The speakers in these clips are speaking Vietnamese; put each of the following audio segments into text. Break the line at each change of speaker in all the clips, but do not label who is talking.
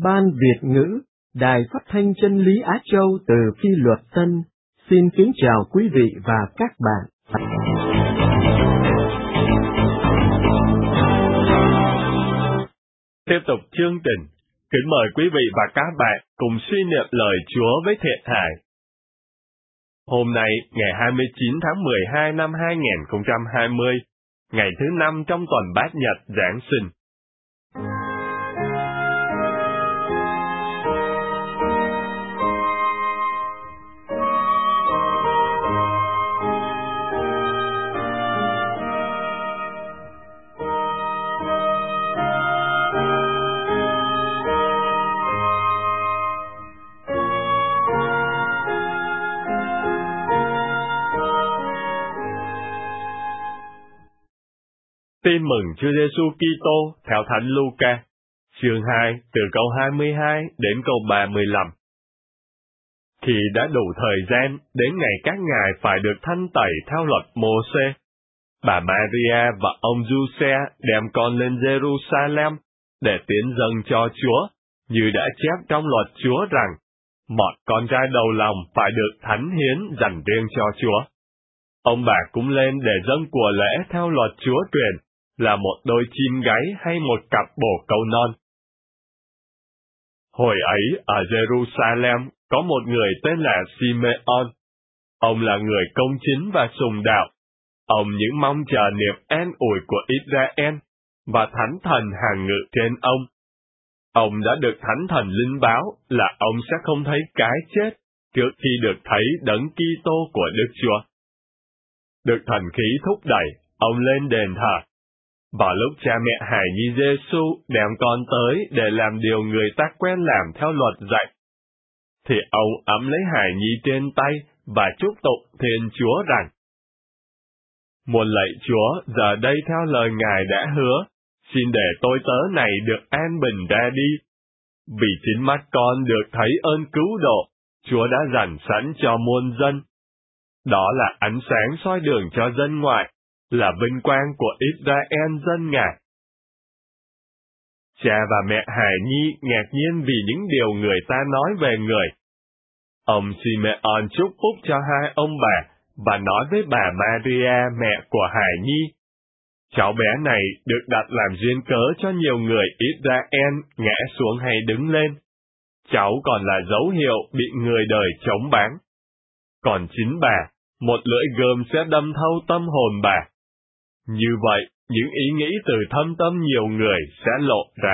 Ban Việt ngữ, Đài Phát thanh Chân lý Á Châu từ Phi Luật Tân, xin kính chào quý vị và các bạn.
Tiếp tục chương trình, kính mời quý vị và các bạn cùng suy niệm lời Chúa với Thiện Hải. Hôm nay, ngày 29 tháng 12 năm 2020, ngày thứ 5 trong tuần Bát Nhật Giáng sinh. Tin mừng Chúa Giêsu Kitô theo Thánh Luca, chương 2 từ câu 22 đến câu 35. Khi đã đủ thời gian đến ngày các ngài phải được thanh tẩy theo luật Mô-sê, bà Maria và ông Giuse đem con lên Jerusalem để tiến dâng cho Chúa, như đã chép trong luật Chúa rằng mọi con trai đầu lòng phải được thánh hiến dành riêng cho Chúa. Ông bà cũng lên để dâng của lễ theo luật Chúa truyền, là một đôi chim gáy hay một cặp bồ câu non. Hồi ấy ở Jerusalem có một người tên là Simeon. Ông là người công chính và sùng đạo. Ông những mong chờ niềm an ủi của Israel và Thánh Thần hàng ngự trên ông. Ông đã được Thánh Thần linh báo là ông sẽ không thấy cái chết trước khi được thấy Đấng Kitô của Đức Chúa. Được Thần khí thúc đẩy, ông lên đền thờ. Vào lúc cha mẹ hài nhi Giêsu đem con tới để làm điều người ta quen làm theo luật dạy, thì ông ẵm lấy hài nhi trên tay và chúc tụng Thiên Chúa rằng: Muôn lạy Chúa, giờ đây theo lời Ngài đã hứa, xin để tôi tớ này được an bình ra đi. Vì chính mắt con được thấy ơn cứu độ, Chúa đã dành sẵn cho muôn dân. Đó là ánh sáng soi đường cho dân ngoại, là vinh quang của Israel dân Ngài. Cha và mẹ hài nhi ngạc nhiên vì những điều người ta nói về người. Ông Simeon chúc phúc cho hai ông bà và nói với bà Maria mẹ của hài nhi: Cháu bé này được đặt làm duyên cớ cho nhiều người Israel ngã xuống hay đứng lên. Cháu còn là dấu hiệu bị người đời chống bán. Còn chính bà, một lưỡi gươm sẽ đâm thâu tâm hồn bà. Như vậy, những ý nghĩ từ thâm tâm nhiều người sẽ lộ ra.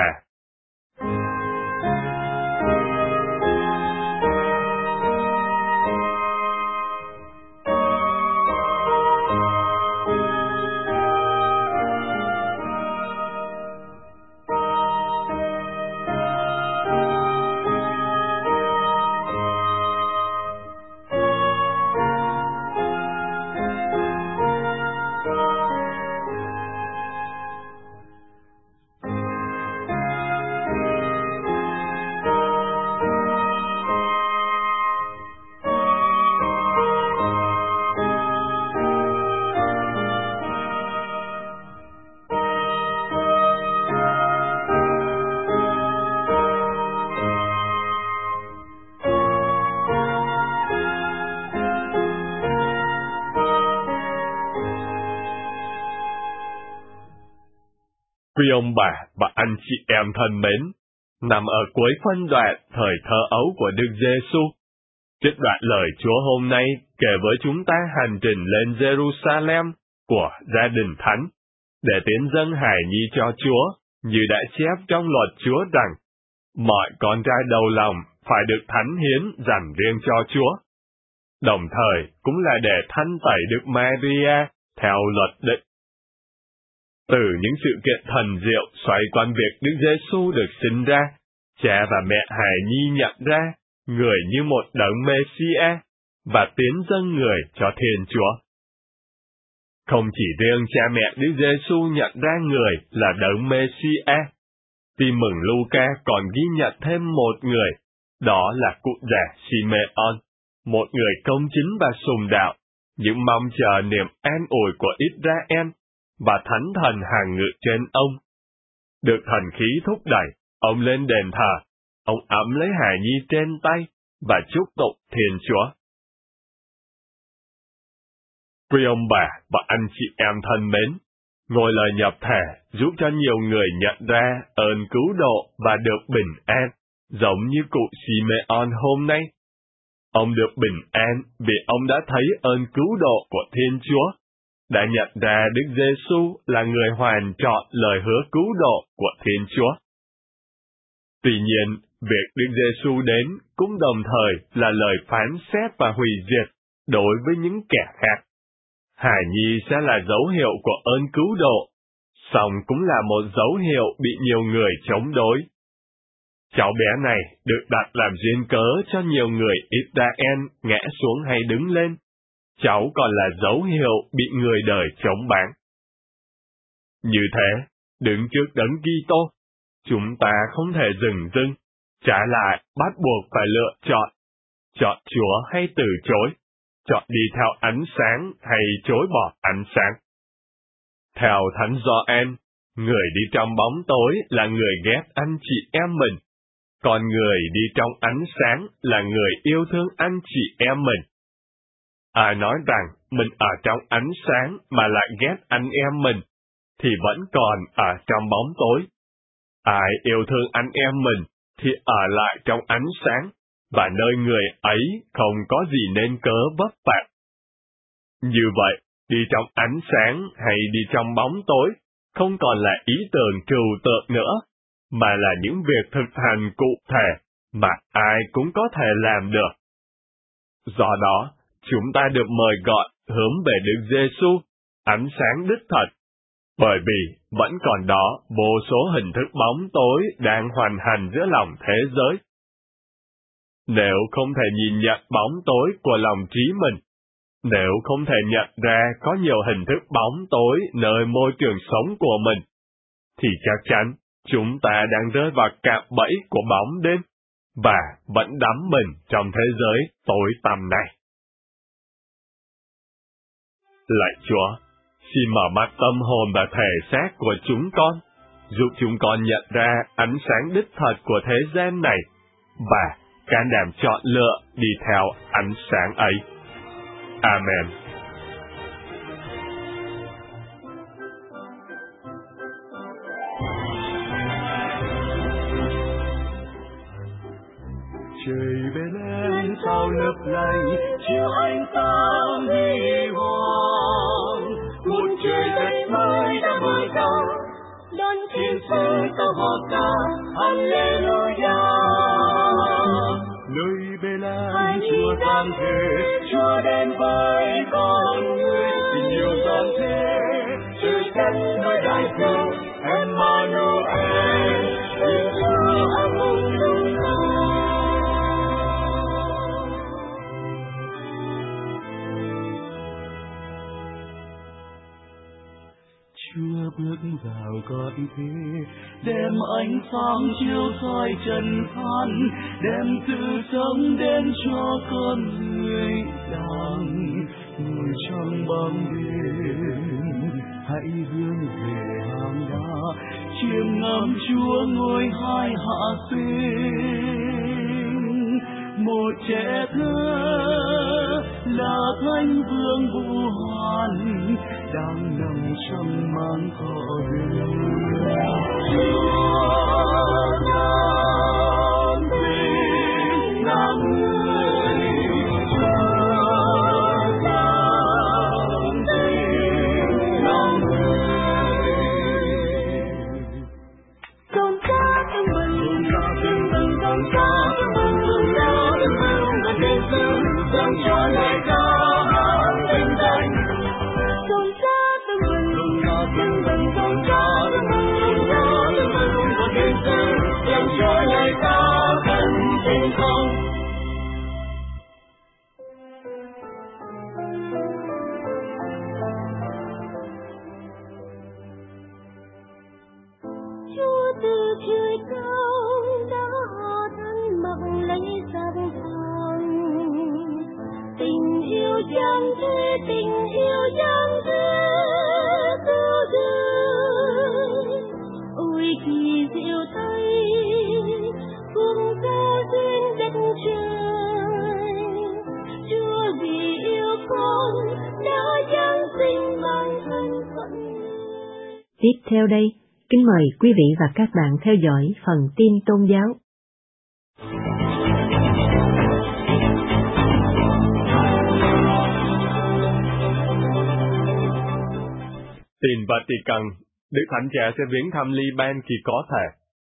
Quý ông bà và anh chị em thân mến, nằm ở cuối phân đoạn thời thơ ấu của Đức Giêsu, trích đoạn lời Chúa hôm nay kể với chúng ta hành trình lên Jerusalem của gia đình Thánh, để tiến dâng hài nhi cho Chúa, như đã chép trong luật Chúa rằng, mọi con trai đầu lòng phải được thánh hiến dành riêng cho Chúa. Đồng thời cũng là để thanh tẩy Đức Maria theo luật định. Từ những sự kiện thần diệu xoay quanh việc Đức Giêsu được sinh ra, cha và mẹ hài nhi nhận ra người như một đấng Messiah và tiến dâng người cho Thiên Chúa. Không chỉ riêng cha mẹ Đức Giêsu nhận ra người là đấng Messiah, Tin mừng Luca còn ghi nhận thêm một người, đó là cụ già Simeon, một người công chính và sùng đạo, những mong chờ niềm an ủi của Israel và Thánh Thần hàng ngự trên ông. Được thần khí thúc đẩy, ông lên đền thờ, ông ẵm lấy hài nhi trên tay và chúc tụng Thiên Chúa. Quý ông bà và anh chị em thân mến, ngôi lời nhập thể giúp cho nhiều người nhận ra ơn cứu độ và được bình an, giống như cụ Simeon hôm nay. Ông được bình an vì ông đã thấy ơn cứu độ của Thiên Chúa, đã nhận ra Đức Giêsu là người hoàn trọn lời hứa cứu độ của Thiên Chúa. Tuy nhiên, việc Đức Giêsu đến cũng đồng thời là lời phán xét và hủy diệt đối với những kẻ khác. Hài nhi sẽ là dấu hiệu của ơn cứu độ, song cũng là một dấu hiệu bị nhiều người chống đối. Cháu bé này được đặt làm duyên cớ cho nhiều người Israel ngã xuống hay đứng lên. Cháu còn là dấu hiệu bị người đời chống bán. Như thế, đứng trước Đấng Kitô, chúng ta không thể dừng dưng, trái lại bắt buộc phải lựa chọn Chúa hay từ chối, chọn đi theo ánh sáng hay chối bỏ ánh sáng. Theo Thánh Gioan, người đi trong bóng tối là người ghét anh chị em mình, còn người đi trong ánh sáng là người yêu thương anh chị em mình. Ai nói rằng mình ở trong ánh sáng mà lại ghét anh em mình, thì vẫn còn ở trong bóng tối. Ai yêu thương anh em mình, thì ở lại trong ánh sáng, và nơi người ấy không có gì nên cớ vấp phạm. Như vậy, đi trong ánh sáng hay đi trong bóng tối, không còn là ý tưởng trừu tượng nữa, mà là những việc thực hành cụ thể mà ai cũng có thể làm được. Do đó, chúng ta được mời gọi hướng về Đức Giêsu, ánh sáng đích thực, bởi vì vẫn còn đó vô số hình thức bóng tối đang hoành hành giữa lòng thế giới. Nếu không thể nhìn nhận bóng tối của lòng trí mình, nếu không thể nhận ra có nhiều hình thức bóng tối nơi môi trường sống của mình, thì chắc chắn chúng ta đang rơi vào cạm bẫy của bóng đêm, và vẫn đắm mình trong thế giới tối tăm này. Lạy Chúa, xin mở mắt tâm hồn và thể xác của chúng con, giúp chúng con nhận ra ánh sáng đích thật của thế gian này, và can đảm chọn lựa đi theo ánh sáng ấy. Amen.
Trời bên em sao lấp lánh, chiếu ánh sáng huy hoàng. Một trời đất mới đã mở ra, đón thiên sứ ta hòa ca, Alleluia. Nơi bên em Chúa giáng thế, Chúa đến với con người, tình yêu giáng thế, trời đất nơi đại dương, Emmanuel, Thiên Chúa ở cùng chúng ta. Chúa bước vào cõi thế, đem ánh sáng chiếu soi trần gian, đem sự sống đến cho con người đang ngồi trong bóng đêm. Hãy hướng về hang đá, chiêm ngắm Chúa ngồi hai hạ sinh. Một trẻ thơ là Thánh Vương Vũ Hoàn, đang nằm trong màn cỏ đường. Chúa đang sinh là người, Chúa đang sinh là người. Con cá tương bừng, con cá tương bừng, và thiên sứ dâng cho lời ca vinh danh. Chúa từ trời cao đã thân mặc lấy gian phòng, tình yêu giang thế, tình yêu giang thế cứu đời. Ôi kỳ diệu thay phương
Tiếp theo đây, kính mời quý vị và các bạn theo dõi phần tin tôn giáo.
Tin Vatican, Đức Thánh Cha sẽ viếng thăm Liban khi có thể.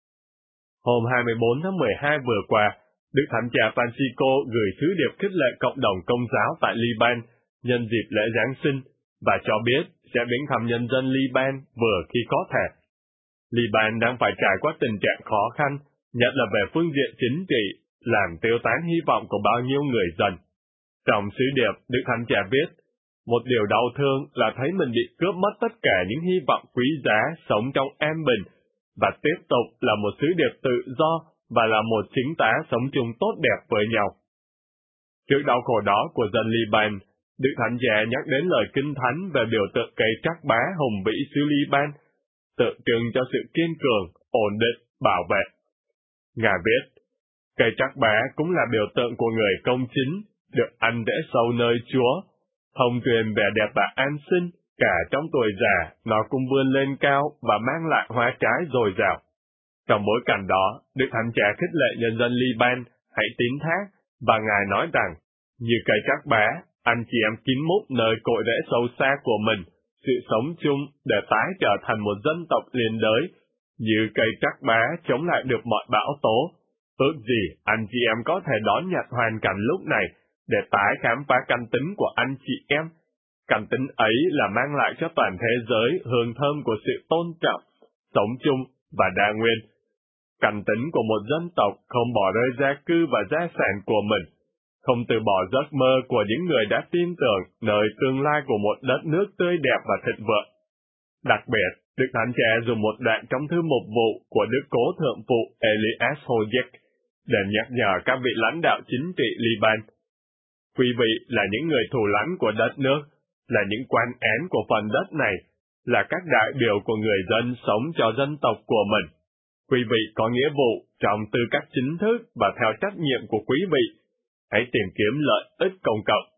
Hôm 24 tháng 12 vừa qua, Đức Thánh Cha Francisco gửi sứ điệp khích lệ cộng đồng Công giáo tại Liban nhân dịp lễ Giáng sinh và cho biết sẽ viếng thăm nhân dân Liban vừa khi có thể. Liban đang phải trải qua tình trạng khó khăn, nhất là về phương diện chính trị, làm tiêu tán hy vọng của bao nhiêu người dân. Trong sứ điệp, Đức Thánh Cha viết, một điều đau thương là thấy mình bị cướp mất tất cả những hy vọng quý giá sống trong an bình, và tiếp tục là một sứ điệp tự do và là một chính tá sống chung tốt đẹp với nhau. Trước đau khổ đó của dân Liban, Đức Thánh Cha nhắc đến lời Kinh Thánh về biểu tượng cây trắc bá hùng vĩ xứ Liban, tượng trưng cho sự kiên cường, ổn định, bảo vệ. Ngài viết, cây trắc bá cũng là biểu tượng của người công chính, được ăn rễ sâu nơi Chúa, thông truyền vẻ đẹp và an sinh, cả trong tuổi già, nó cũng vươn lên cao và mang lại hoa trái dồi dào. Trong bối cảnh đó, Đức Thánh Cha khích lệ nhân dân Liban hãy tín thác, và Ngài nói rằng, như cây trắc bá, anh chị em kín mút nơi cội rễ sâu xa của mình, sự sống chung để tái trở thành một dân tộc liên đới, như cây trắc bá chống lại được mọi bão tố. Ước gì anh chị em có thể đón nhận hoàn cảnh lúc này để tái khám phá căn tính của anh chị em. Căn tính ấy là mang lại cho toàn thế giới hương thơm của sự tôn trọng, sống chung và đa nguyên. Căn tính của một dân tộc không bỏ rơi gia cư và gia sản của mình, không từ bỏ giấc mơ của những người đã tin tưởng nơi tương lai của một đất nước tươi đẹp và thịnh vượng. Đặc biệt, Đức Thánh Cha dùng một đoạn trong thư mục vụ của Đức Cố Thượng phụ Elias Hojek để nhắc nhở các vị lãnh đạo chính trị Liban. Quý vị là những người thủ lãnh của đất nước, là những quan án của phần đất này, là các đại biểu của người dân sống cho dân tộc của mình. Quý vị có nghĩa vụ trong tư cách chính thức và theo trách nhiệm của quý vị. Hãy tìm kiếm lợi ích công cộng.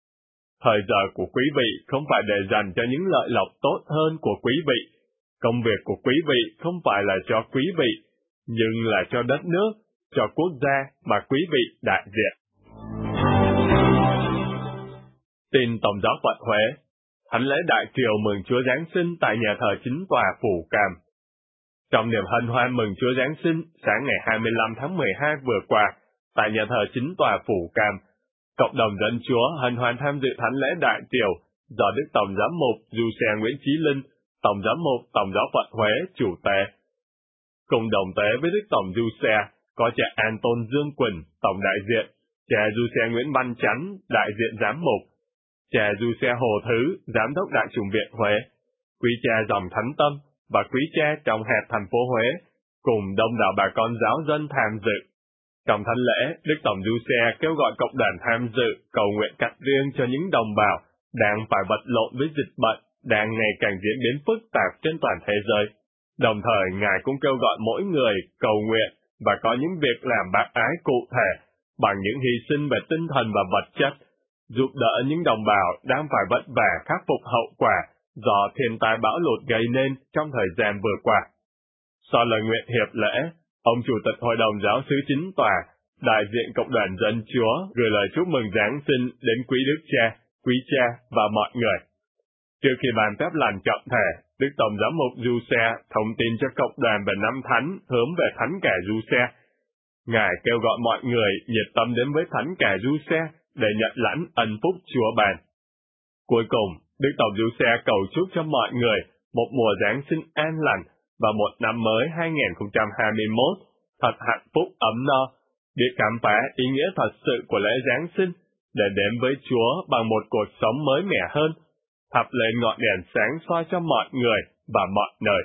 Thời giờ của quý vị không phải để dành cho những lợi lộc tốt hơn của quý vị. Công việc của quý vị không phải là cho quý vị, nhưng là cho đất nước, cho quốc gia mà quý vị đại diện. Tin Tổng giáo phận Huế, thánh lễ đại triều mừng Chúa Giáng sinh tại nhà thờ Chính tòa Phủ Cam. Trong niềm hân hoan mừng Chúa Giáng sinh sáng ngày 25 tháng 12 vừa qua, tại nhà thờ Chính tòa Phủ Cam, cộng đồng dân Chúa hân hoan tham dự thánh lễ đại triều do Đức Tổng giám mục Giuse Nguyễn Chí Linh, Tổng giám mục Tổng giáo phận Huế chủ tể. Cùng đồng tế với Đức Tổng Giuse có cha Anton Dương Quỳnh, Tổng đại diện, cha Giuse Nguyễn Văn Chánh, đại diện giám mục, cha Giuse Hồ Thứ, giám đốc Đại chủng viện Huế, quý cha dòng Thánh Tâm và quý cha trong hẹp thành phố Huế, cùng đông đảo bà con giáo dân tham dự. Trong thánh lễ, Đức Tổng Giuse kêu gọi cộng đoàn tham dự cầu nguyện cắt riêng cho những đồng bào đang phải vật lộn với dịch bệnh đang ngày càng diễn biến phức tạp trên toàn thế giới. Đồng thời, Ngài cũng kêu gọi mỗi người cầu nguyện và có những việc làm bác ái cụ thể bằng những hy sinh về tinh thần và vật chất, giúp đỡ những đồng bào đang phải vất vả khắc phục hậu quả do thiên tai bão lụt gây nên trong thời gian vừa qua. Sau lời nguyện hiệp lễ, ông Chủ tịch Hội đồng Giáo xứ Chính tòa, đại diện cộng đoàn dân Chúa gửi lời chúc mừng Giáng sinh đến quý Đức Cha, quý cha và mọi người. Trước khi ban phép lành trọng thể, Đức Tổng giám mục Giuse thông tin cho cộng đoàn về năm thánh hướng về Thánh Cả Giuse. Ngài kêu gọi mọi người nhiệt tâm đến với Thánh Cả Giuse để nhận lãnh ân phúc Chúa ban. Cuối cùng, Đức Tổng Giuse cầu chúc cho mọi người một mùa Giáng sinh an lành và một năm mới 2021 thật hạnh phúc ấm no, biết khám phá ý nghĩa thật sự của lễ Giáng sinh để đến với Chúa bằng một cuộc sống mới mẻ hơn, thắp lên ngọn đèn sáng soi cho mọi người và mọi nơi.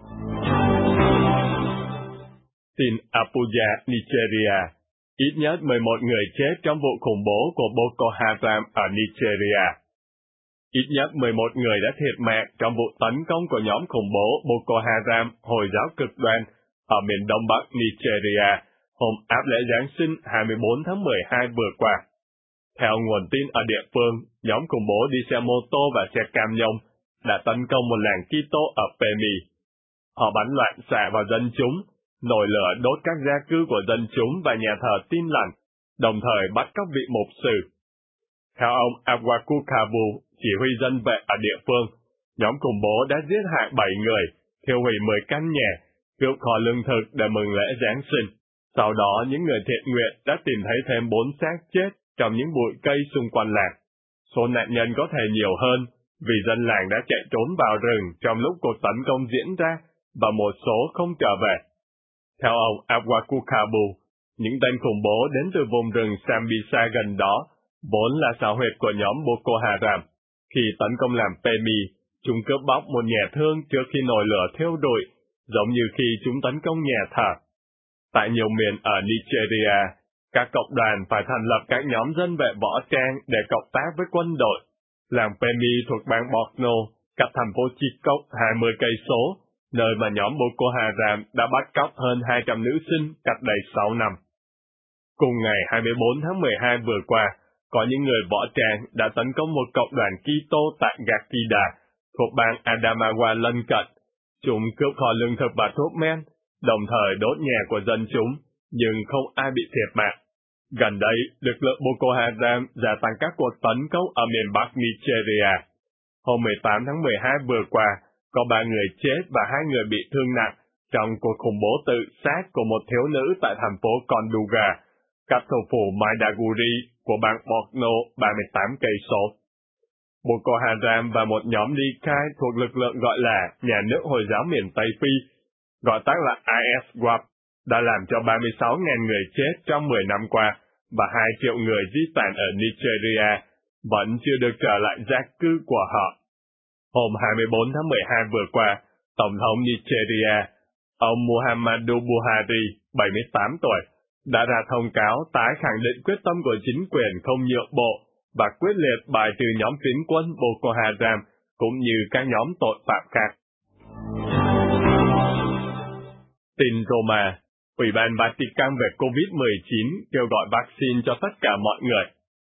Tin Abuja, Nigeria. Ít nhất 11 người chết trong vụ khủng bố của Boko Haram ở Nigeria. Ít nhất 11 người đã thiệt mạng trong vụ tấn công của nhóm khủng bố Boko Haram Hồi giáo cực đoan ở miền đông bắc Nigeria hôm áp lễ Giáng sinh 24 tháng 12 vừa qua. Theo nguồn tin ở địa phương, nhóm khủng bố đi xe mô tô và xe cam nhông đã tấn công một làng Kitô ở Pemi. Họ bắn loạn xạ vào dân chúng, nổi lửa đốt các gia cư của dân chúng và nhà thờ Tin Lành, đồng thời bắt cóc vị mục sư. Theo ông Awakukabu, chỉ huy dân vệ ở địa phương, nhóm khủng bố đã giết hại 7 người, thiêu hủy 10 căn nhà, cướp kho lương thực để mừng lễ Giáng sinh. Sau đó, những người thiện nguyện đã tìm thấy thêm 4 xác chết trong những bụi cây xung quanh làng. Số nạn nhân có thể nhiều hơn, vì dân làng đã chạy trốn vào rừng trong lúc cuộc tấn công diễn ra, và một số không trở về. Theo ông Awakukabu, những tên khủng bố đến từ vùng rừng Sambisa gần đó, vốn là xào huyệt của nhóm Boko Haram. Khi tấn công làm Pemi, chúng cướp bóc một nhà thương trước khi nổi lửa thiêu rụi, giống như khi chúng tấn công nhà thờ. Tại nhiều miền ở Nigeria, các cộng đoàn phải thành lập các nhóm dân vệ võ trang để cộng tác với quân đội. Làng Pemi thuộc bang Borno, cách thành phố Chibok 20 cây số, nơi mà nhóm Boko Haram đã bắt cóc hơn 200 nữ sinh cách đây 6 năm. Cùng ngày 24 tháng 12 vừa qua, có những người võ trang đã tấn công một cộng đoàn Kitô tại Gakida, thuộc bang Adamawa lân cận. Chúng cướp kho lương thực và thuốc men, đồng thời đốt nhà của dân chúng, nhưng không ai bị thiệt mạng. Gần đây, lực lượng Boko Haram gia tăng các cuộc tấn công ở miền Bắc Nigeria. Hôm 18 tháng 12 vừa qua, có 3 người chết và 2 người bị thương nặng trong cuộc khủng bố tự sát của một thiếu nữ tại thành phố Konduga, cách thủ phủ Maiduguri của bang Borno 38 cây số. Boko Haram và một nhóm ly khai thuộc lực lượng gọi là Nhà nước Hồi giáo miền Tây Phi, gọi tắt là ISWAP, đã làm cho 36.000 người chết trong 10 năm qua, và 2 triệu người di tản ở Nigeria vẫn chưa được trở lại gia cư của họ. Hôm 24 tháng 12 vừa qua, Tổng thống Nigeria, ông Muhammadu Buhari, 78 tuổi, đã ra thông cáo tái khẳng định quyết tâm của chính quyền không nhượng bộ và quyết liệt bài trừ nhóm phiến quân Boko Haram cũng như các nhóm tội phạm khác. Tin Roma, Ủy ban Vatican về COVID-19 kêu gọi vaccine cho tất cả mọi người.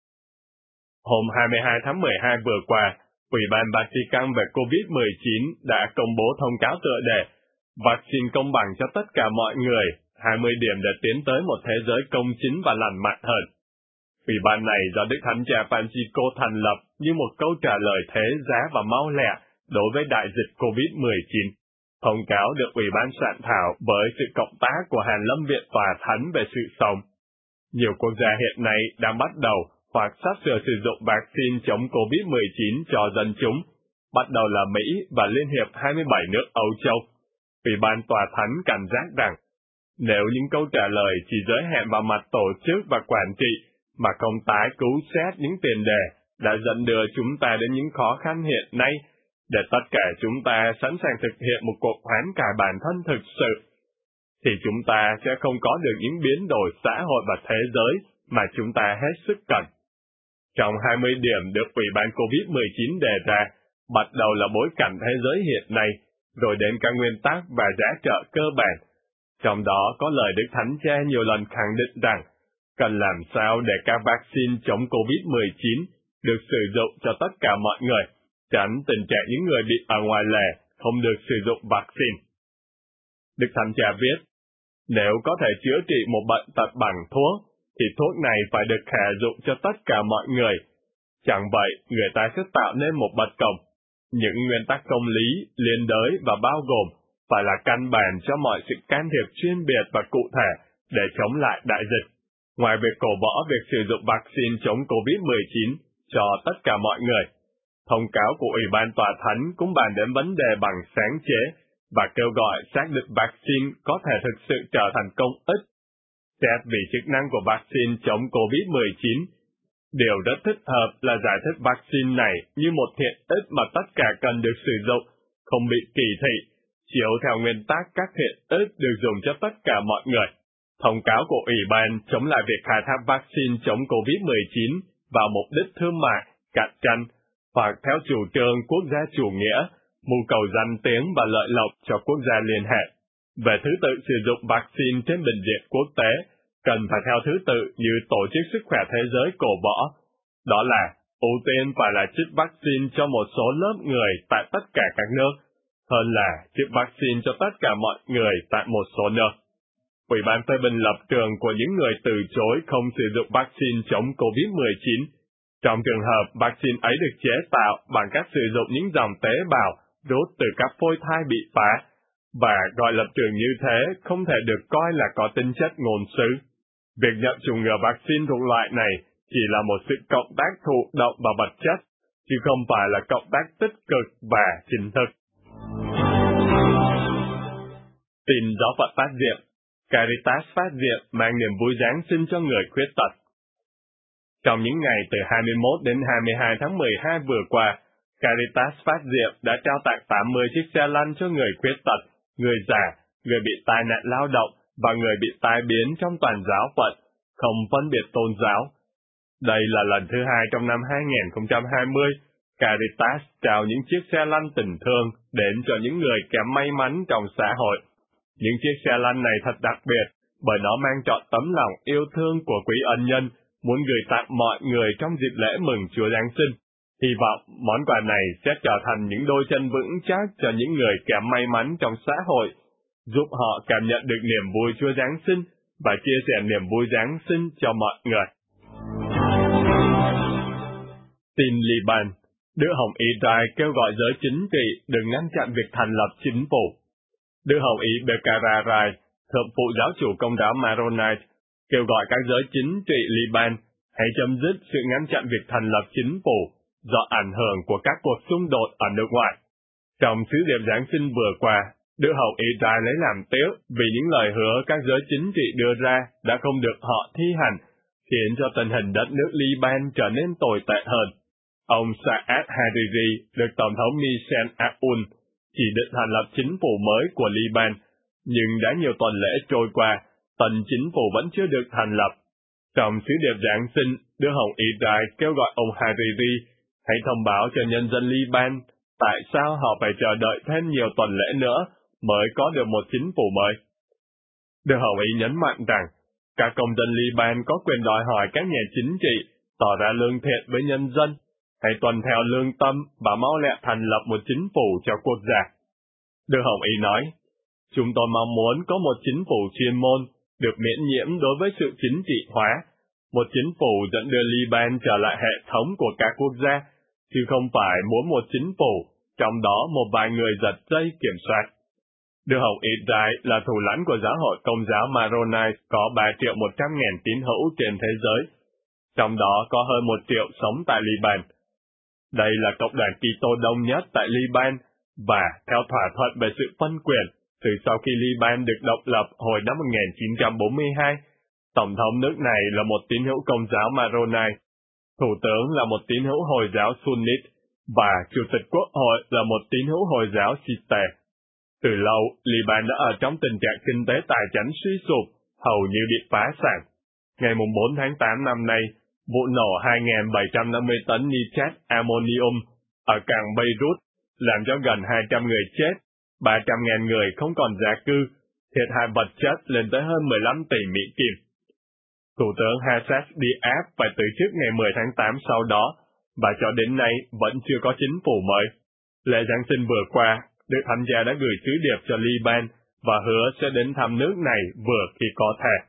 Hôm 22 tháng 12 vừa qua, Ủy ban Vatican về COVID-19 đã công bố thông cáo tựa đề Vaccine công bằng cho tất cả mọi người, 20 điểm để tiến tới một thế giới công chính và lành mạnh hơn. Ủy ban này do Đức Thánh Cha Francisco thành lập như một câu trả lời thế giá và mau lẹ đối với đại dịch COVID-19. Thông cáo được Ủy ban soạn thảo với sự cộng tác của Hàn Lâm Viện Tòa Thánh về sự sống. Nhiều quốc gia hiện nay đang bắt đầu hoặc sắp sửa sử dụng vaccine chống COVID-19 cho dân chúng, bắt đầu là Mỹ và Liên hiệp 27 nước Âu Châu. Ủy ban Tòa Thánh cảnh giác rằng, nếu những câu trả lời chỉ giới hạn vào mặt tổ chức và quản trị, mà không tái cứu xét những tiền đề đã dẫn đưa chúng ta đến những khó khăn hiện nay, để tất cả chúng ta sẵn sàng thực hiện một cuộc hoán cải bản thân thực sự, thì chúng ta sẽ không có được những biến đổi xã hội và thế giới mà chúng ta hết sức cần. Trong 20 điểm được Ủy ban COVID-19 đề ra, bắt đầu là bối cảnh thế giới hiện nay, rồi đến các nguyên tắc và giá trợ cơ bản. Trong đó có lời Đức Thánh Cha nhiều lần khẳng định rằng, cần làm sao để các vaccine chống COVID-19 được sử dụng cho tất cả mọi người, tránh tình trạng những người bị ở ngoài lề không được sử dụng vaccine. Đức Thánh Cha viết, nếu có thể chữa trị một bệnh tật bằng thuốc, thì thuốc này phải được khả dụng cho tất cả mọi người. Chẳng vậy, người ta sẽ tạo nên một bất công. Những nguyên tắc công lý, liên đới và bao gồm phải là căn bản cho mọi sự can thiệp chuyên biệt và cụ thể để chống lại đại dịch. Ngoài việc cổ võ việc sử dụng vaccine chống COVID-19 cho tất cả mọi người, thông cáo của Ủy ban Tòa Thánh cũng bàn đến vấn đề bằng sáng chế và kêu gọi xác định vaccine có thể thực sự trở thành công ích. Xét vì chức năng của vaccine chống COVID-19, điều rất thích hợp là giải thích vaccine này như một thiện ích mà tất cả cần được sử dụng, không bị kỳ thị, chiếu theo nguyên tắc các thiện ích được dùng cho tất cả mọi người. Thông cáo của Ủy ban chống lại việc khai thác vaccine chống COVID-19 vào mục đích thương mại, cạnh tranh, hoặc theo chủ trương quốc gia chủ nghĩa, mưu cầu danh tiếng và lợi lộc cho quốc gia liên hệ. Về thứ tự sử dụng vaccine trên bình diện quốc tế, cần phải theo thứ tự như Tổ chức Sức khỏe Thế giới cổ võ. Đó là, ưu tiên phải là chích vaccine cho một số lớp người tại tất cả các nước, hơn là chip vaccine cho tất cả mọi người tại một số nơi. Ủy ban phê bình lập trường của những người từ chối không sử dụng vaccine chống COVID-19. Trong trường hợp vaccine ấy được chế tạo bằng cách sử dụng những dòng tế bào rút từ các phôi thai bị phá, và gọi lập trường như thế không thể được coi là có tính chất ngôn sứ. Việc nhận chủng ngừa vaccine thuộc loại này chỉ là một sự cộng tác thụ động và vật chất, chứ không phải là cộng tác tích cực và chính thức. Tin giáo phận phát diệm, Caritas phát diệm mang niềm vui Giáng sinh cho người khuyết tật. Trong những ngày từ 21 đến 22 tháng 12 vừa qua, Caritas phát diệm đã trao tặng 80 chiếc xe lăn cho người khuyết tật, người già, người bị tai nạn lao động và người bị tai biến trong toàn giáo phận, không phân biệt tôn giáo. Đây là lần thứ hai trong năm 2020, Caritas trao những chiếc xe lăn tình thương đến cho những người kém may mắn trong xã hội. Những chiếc xe lăn này thật đặc biệt, bởi nó mang trọn tấm lòng yêu thương của quý ân nhân, muốn gửi tặng mọi người trong dịp lễ mừng Chúa Giáng sinh. Hy vọng món quà này sẽ trở thành những đôi chân vững chắc cho những người kém may mắn trong xã hội, giúp họ cảm nhận được niềm vui Chúa Giáng sinh và chia sẻ niềm vui Giáng sinh cho mọi người. Tin Liban, Đức Hồng Y Trai kêu gọi giới chính trị đừng ngăn chặn việc thành lập chính phủ. Đức Hồng Y Bekararai, thượng phụ giáo chủ Công giáo Maronite, kêu gọi các giới chính trị Liban hãy chấm dứt sự ngăn chặn việc thành lập chính phủ do ảnh hưởng của các cuộc xung đột ở nước ngoài. Trong sứ điệp Giáng sinh vừa qua, Đức Hồng Y Trai lấy làm tiếc vì những lời hứa các giới chính trị đưa ra đã không được họ thi hành, khiến cho tình hình đất nước Liban trở nên tồi tệ hơn. Ông Saad Hariri được Tổng thống Michel Aoun chỉ định thành lập chính phủ mới của Liban, nhưng đã nhiều tuần lễ trôi qua, tân chính phủ vẫn chưa được thành lập. Trong sứ điệp Giáng sinh, Đức Hồng Y Trai kêu gọi ông Hariri hãy thông báo cho nhân dân Liban tại sao họ phải chờ đợi thêm nhiều tuần lễ nữa mới có được một chính phủ mới. Đức Hồng Y nhấn mạnh rằng, các công dân Liban có quyền đòi hỏi các nhà chính trị tỏ ra lương thiện với nhân dân, hãy tuân theo lương tâm và mau lẹ thành lập một chính phủ cho quốc gia. Đức Hồng Y nói, chúng tôi mong muốn có một chính phủ chuyên môn, được miễn nhiễm đối với sự chính trị hóa, một chính phủ dẫn đưa Liban trở lại hệ thống của các quốc gia, chứ không phải muốn một chính phủ, trong đó một vài người giật dây kiểm soát. Đức Hồng Y Trai là thủ lãnh của giáo hội Công giáo Maronite có 3.100.000 tín hữu trên thế giới, trong đó có hơn 1 triệu sống tại Liban. Đây là cộng đoàn Kitô đông nhất tại Liban, và theo thỏa thuận về sự phân quyền, từ sau khi Liban được độc lập hồi năm 1942, Tổng thống nước này là một tín hữu Công giáo Maronite, Thủ tướng là một tín hữu Hồi giáo Sunnite, và Chủ tịch Quốc hội là một tín hữu Hồi giáo Shiite. Từ lâu, Liban đã ở trong tình trạng kinh tế tài chính suy sụp, hầu như bị phá sản. Ngày 4 tháng 8 năm nay, vụ nổ 2.750 tấn nitrat ammonium ở cảng Beirut làm cho gần 200 người chết, 300.000 người không còn gia cư, thiệt hại vật chất lên tới hơn 15 tỷ Mỹ Kim. Thủ tướng Hassad Diab phải từ chức ngày 10 tháng 8 sau đó, và cho đến nay vẫn chưa có chính phủ mới. Lễ Giáng sinh vừa qua, Đức Thánh Cha đã gửi sứ điệp cho Liban và hứa sẽ đến thăm nước này vừa khi có thể.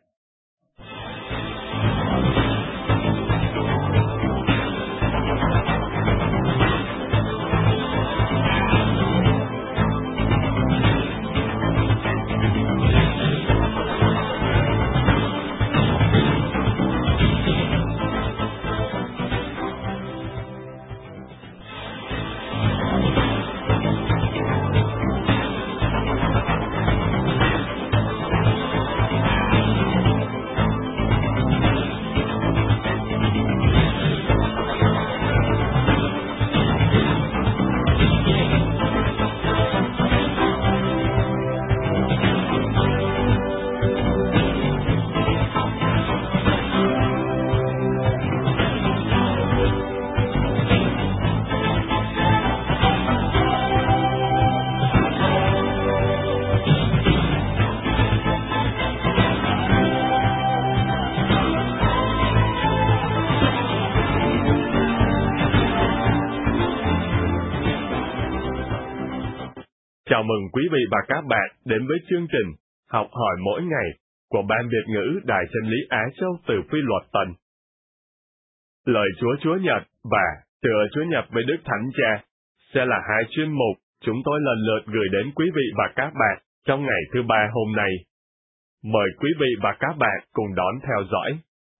Chào mừng quý vị và các bạn đến với chương trình Học hỏi mỗi ngày của Ban Việt ngữ Đài Chân lý Á Châu từ Phi Luật Tần. Lời Chúa Nhật và Tựa Chúa Nhật với Đức Thánh Cha sẽ là hai chuyên mục chúng tôi lần lượt gửi đến quý vị và các bạn trong ngày thứ ba hôm nay. Mời quý vị và các bạn cùng đón theo dõi.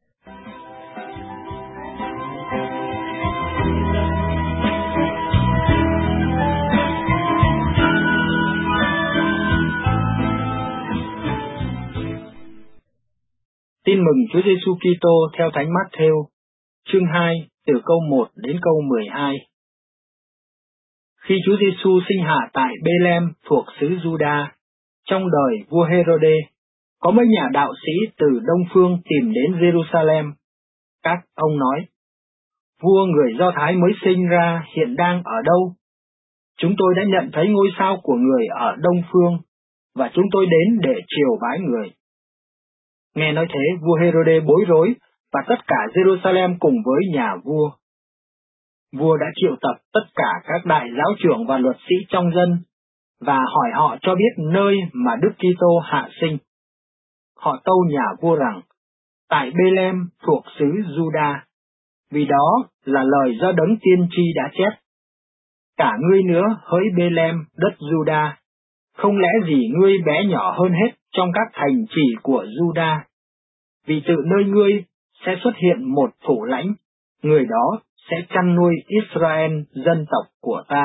Tin mừng Chúa Giêsu Kitô theo Thánh Mát-thêu, chương 2, từ câu 1 đến câu 12. Khi Chúa Giêsu sinh hạ tại Bê-lem thuộc xứ Giu-đa, trong đời vua Hê-rô-đê, có mấy nhà đạo sĩ từ Đông Phương tìm đến Giê-ru-sa-lem. Các ông nói, vua người Do Thái mới sinh ra hiện đang ở đâu? Chúng tôi đã nhận thấy ngôi sao của người ở Đông Phương, và chúng tôi đến để triều bái người. Nghe nói thế, vua Hê-rô-đê bối rối, và tất cả Giê-ru-sa-lem cùng với nhà vua. Vua đã triệu tập tất cả các đại giáo trưởng và luật sĩ trong dân, và hỏi họ cho biết nơi mà Đức Kitô hạ sinh. Họ tâu nhà vua rằng, tại Bê-lem thuộc xứ Giu-đa, vì đó là lời do Đấng tiên tri đã chép. Cả ngươi nữa hỡi Bê-lem đất Giu-đa, không lẽ gì ngươi bé nhỏ hơn hết trong các thành trì của Giu-đa? Vì từ nơi ngươi sẽ xuất hiện một thủ lãnh, người đó sẽ chăn nuôi Israel dân tộc của ta.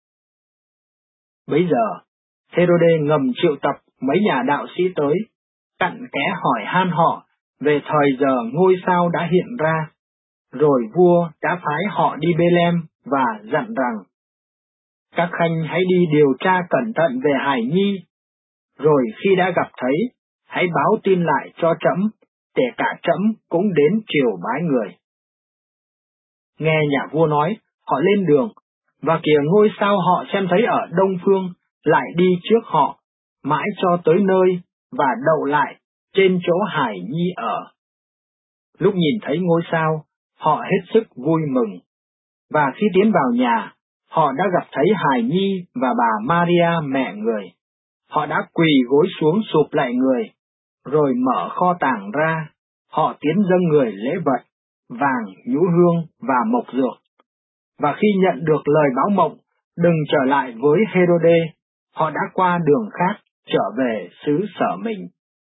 Bấy giờ, Hê-rô-đê ngầm triệu tập mấy nhà đạo sĩ tới, cặn kẽ hỏi han họ về thời giờ ngôi sao đã hiện ra, rồi vua đã phái họ đi Bê-lem và dặn rằng, các khanh hãy đi điều tra cẩn thận về hài nhi, rồi khi đã gặp thấy, hãy báo tin lại cho trẫm, để cả trẫm cũng đến triều bái người. Nghe nhà vua nói, họ lên đường, và kìa ngôi sao họ xem thấy ở Đông Phương lại đi trước họ, mãi cho tới nơi và đậu lại trên chỗ hài nhi ở. Lúc nhìn thấy ngôi sao, họ hết sức vui mừng, và khi tiến vào nhà, họ đã gặp thấy hài nhi và bà Maria mẹ người. Họ đã quỳ gối xuống sụp lại người, rồi mở kho tàng ra, họ tiến dâng người lễ vật, vàng, nhũ hương và mộc dược. Và khi nhận được lời báo mộng, đừng trở lại với Hê-rô-đê, họ đã qua đường khác, trở về xứ sở mình.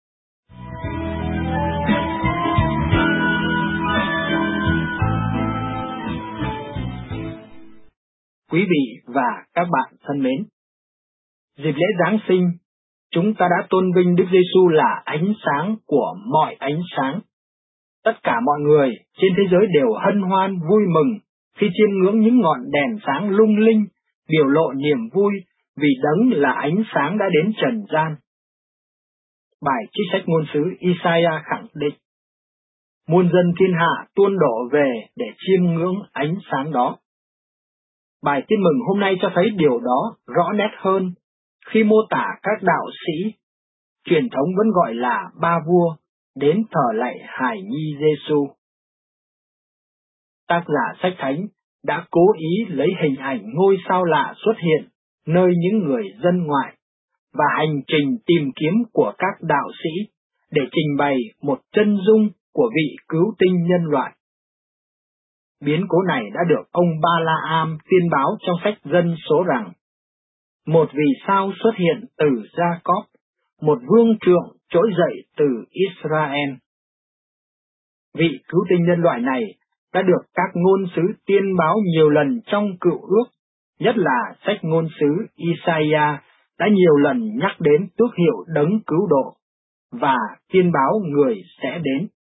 Quý vị và các bạn thân mến, dịp lễ Giáng sinh, chúng ta đã tôn vinh Đức Giêsu là ánh sáng của mọi ánh sáng. Tất cả mọi người trên thế giới đều hân hoan vui mừng khi chiêm ngưỡng những ngọn đèn sáng lung linh, biểu lộ niềm vui vì Đấng là ánh sáng đã đến trần gian. Bài trích sách ngôn sứ Isaiah khẳng định, muôn dân thiên hạ tuôn đổ về để chiêm ngưỡng ánh sáng đó. Bài tin mừng hôm nay cho thấy điều đó rõ nét hơn khi mô tả các đạo sĩ, truyền thống vẫn gọi là ba vua, đến thờ lạy hài nhi Giêsu. Tác giả sách thánh đã cố ý lấy hình ảnh ngôi sao lạ xuất hiện nơi những người dân ngoại và hành trình tìm kiếm của các đạo sĩ để trình bày một chân dung của vị cứu tinh nhân loại. Biến cố này đã được ông Ba-la-am tuyên báo trong sách Dân số rằng, một vì sao xuất hiện từ Gia-cóp, một vương trượng trỗi dậy từ Israel. Vị cứu tinh nhân loại này đã được các ngôn sứ tiên báo nhiều lần trong Cựu Ước, nhất là sách ngôn sứ Isaiah đã nhiều lần nhắc đến tước hiệu Đấng cứu độ và tiên báo người sẽ đến.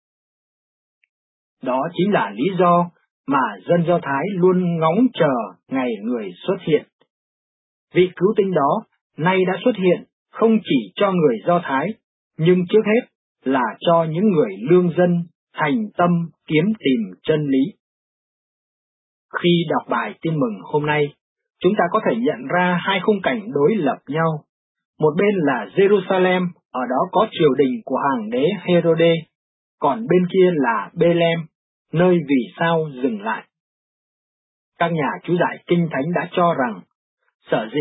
Đó chính là lý do mà dân Do Thái luôn ngóng chờ ngày người xuất hiện. Vị cứu tinh đó nay đã xuất hiện không chỉ cho người Do Thái, nhưng trước hết là cho những người lương dân thành tâm kiếm tìm chân lý. Khi đọc bài tin mừng hôm nay, chúng ta có thể nhận ra hai khung cảnh đối lập nhau. Một bên là Jerusalem, ở đó có triều đình của hoàng đế Hê-rô-đê, còn bên kia là Bê-lem, nơi vì sao dừng lại. Các nhà chú giải kinh thánh đã cho rằng, sở dĩ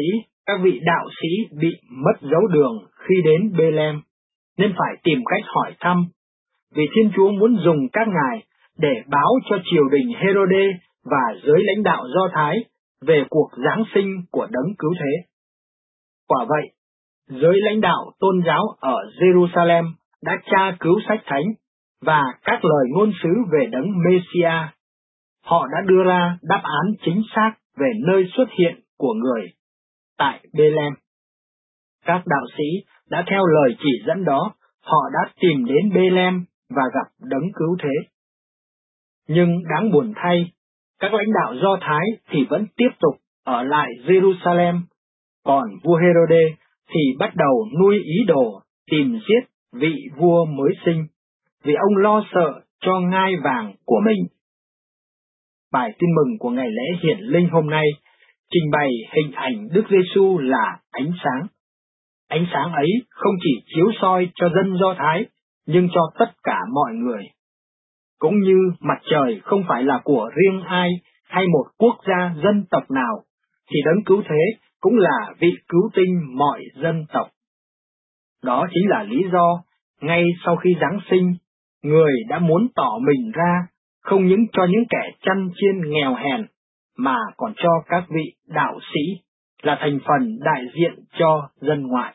các vị đạo sĩ bị mất dấu đường khi đến Bethlehem, nên phải tìm cách hỏi thăm, vì Thiên Chúa muốn dùng các ngài để báo cho triều đình Herode và giới lãnh đạo Do Thái về cuộc Giáng sinh của Đấng Cứu Thế. Quả vậy, giới lãnh đạo tôn giáo ở Jerusalem đã tra cứu sách thánh và các lời ngôn sứ về Đấng Mêsia. Họ đã đưa ra đáp án chính xác về nơi xuất hiện của người tại Bethlehem. Các đạo sĩ đã theo lời chỉ dẫn đó, họ đã tìm đến Bethlehem và gặp Đấng Cứu Thế. Nhưng đáng buồn thay, các lãnh đạo Do Thái thì vẫn tiếp tục ở lại Jerusalem, còn vua Herode thì bắt đầu nuôi ý đồ tìm giết vị vua mới sinh, vì ông lo sợ cho ngai vàng của mình. Bài tin mừng của ngày lễ hiển linh hôm nay trình bày hình ảnh Đức Giêsu là ánh sáng. Ánh sáng ấy không chỉ chiếu soi cho dân Do Thái, nhưng cho tất cả mọi người. Cũng như mặt trời không phải là của riêng ai hay một quốc gia dân tộc nào, thì Đấng Cứu Thế cũng là vị cứu tinh mọi dân tộc. Đó chính là lý do, ngay sau khi Giáng sinh, người đã muốn tỏ mình ra, không những cho những kẻ chăn chiên nghèo hèn, mà còn cho các vị đạo sĩ, là thành phần đại diện cho dân ngoại.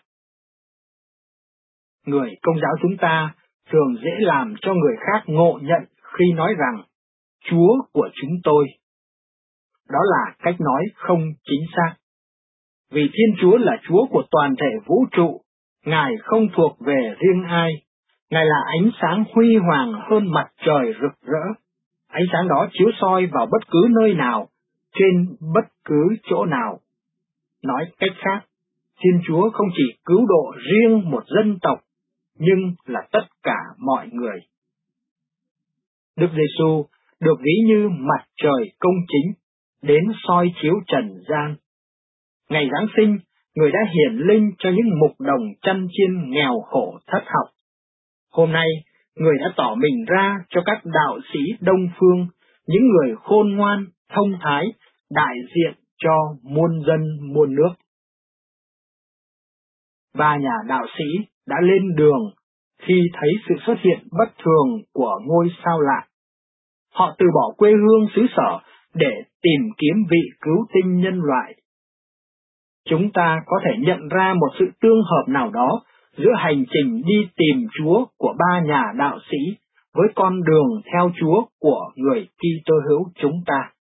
Người Công giáo chúng ta thường dễ làm cho người khác ngộ nhận khi nói rằng, Chúa của chúng tôi. Đó là cách nói không chính xác. Vì Thiên Chúa là Chúa của toàn thể vũ trụ, Ngài không thuộc về riêng ai. Ngài là ánh sáng huy hoàng hơn mặt trời rực rỡ. Ánh sáng đó chiếu soi vào bất cứ nơi nào, trên bất cứ chỗ nào. Nói cách khác, Thiên Chúa không chỉ cứu độ riêng một dân tộc, nhưng là tất cả mọi người. Đức Giêsu được ví như mặt trời công chính, đến soi chiếu trần gian. Ngày Giáng sinh, người đã hiển linh cho những mục đồng chăn chiên nghèo khổ thất học. Hôm nay, người đã tỏ mình ra cho các đạo sĩ Đông Phương, những người khôn ngoan, thông thái, đại diện cho muôn dân muôn nước. Ba nhà đạo sĩ đã lên đường khi thấy sự xuất hiện bất thường của ngôi sao lạ. Họ từ bỏ quê hương xứ sở để tìm kiếm vị cứu tinh nhân loại. Chúng ta có thể nhận ra một sự tương hợp nào đó giữa hành trình đi tìm Chúa của ba nhà đạo sĩ với con đường theo Chúa của người Kitô hữu chúng ta.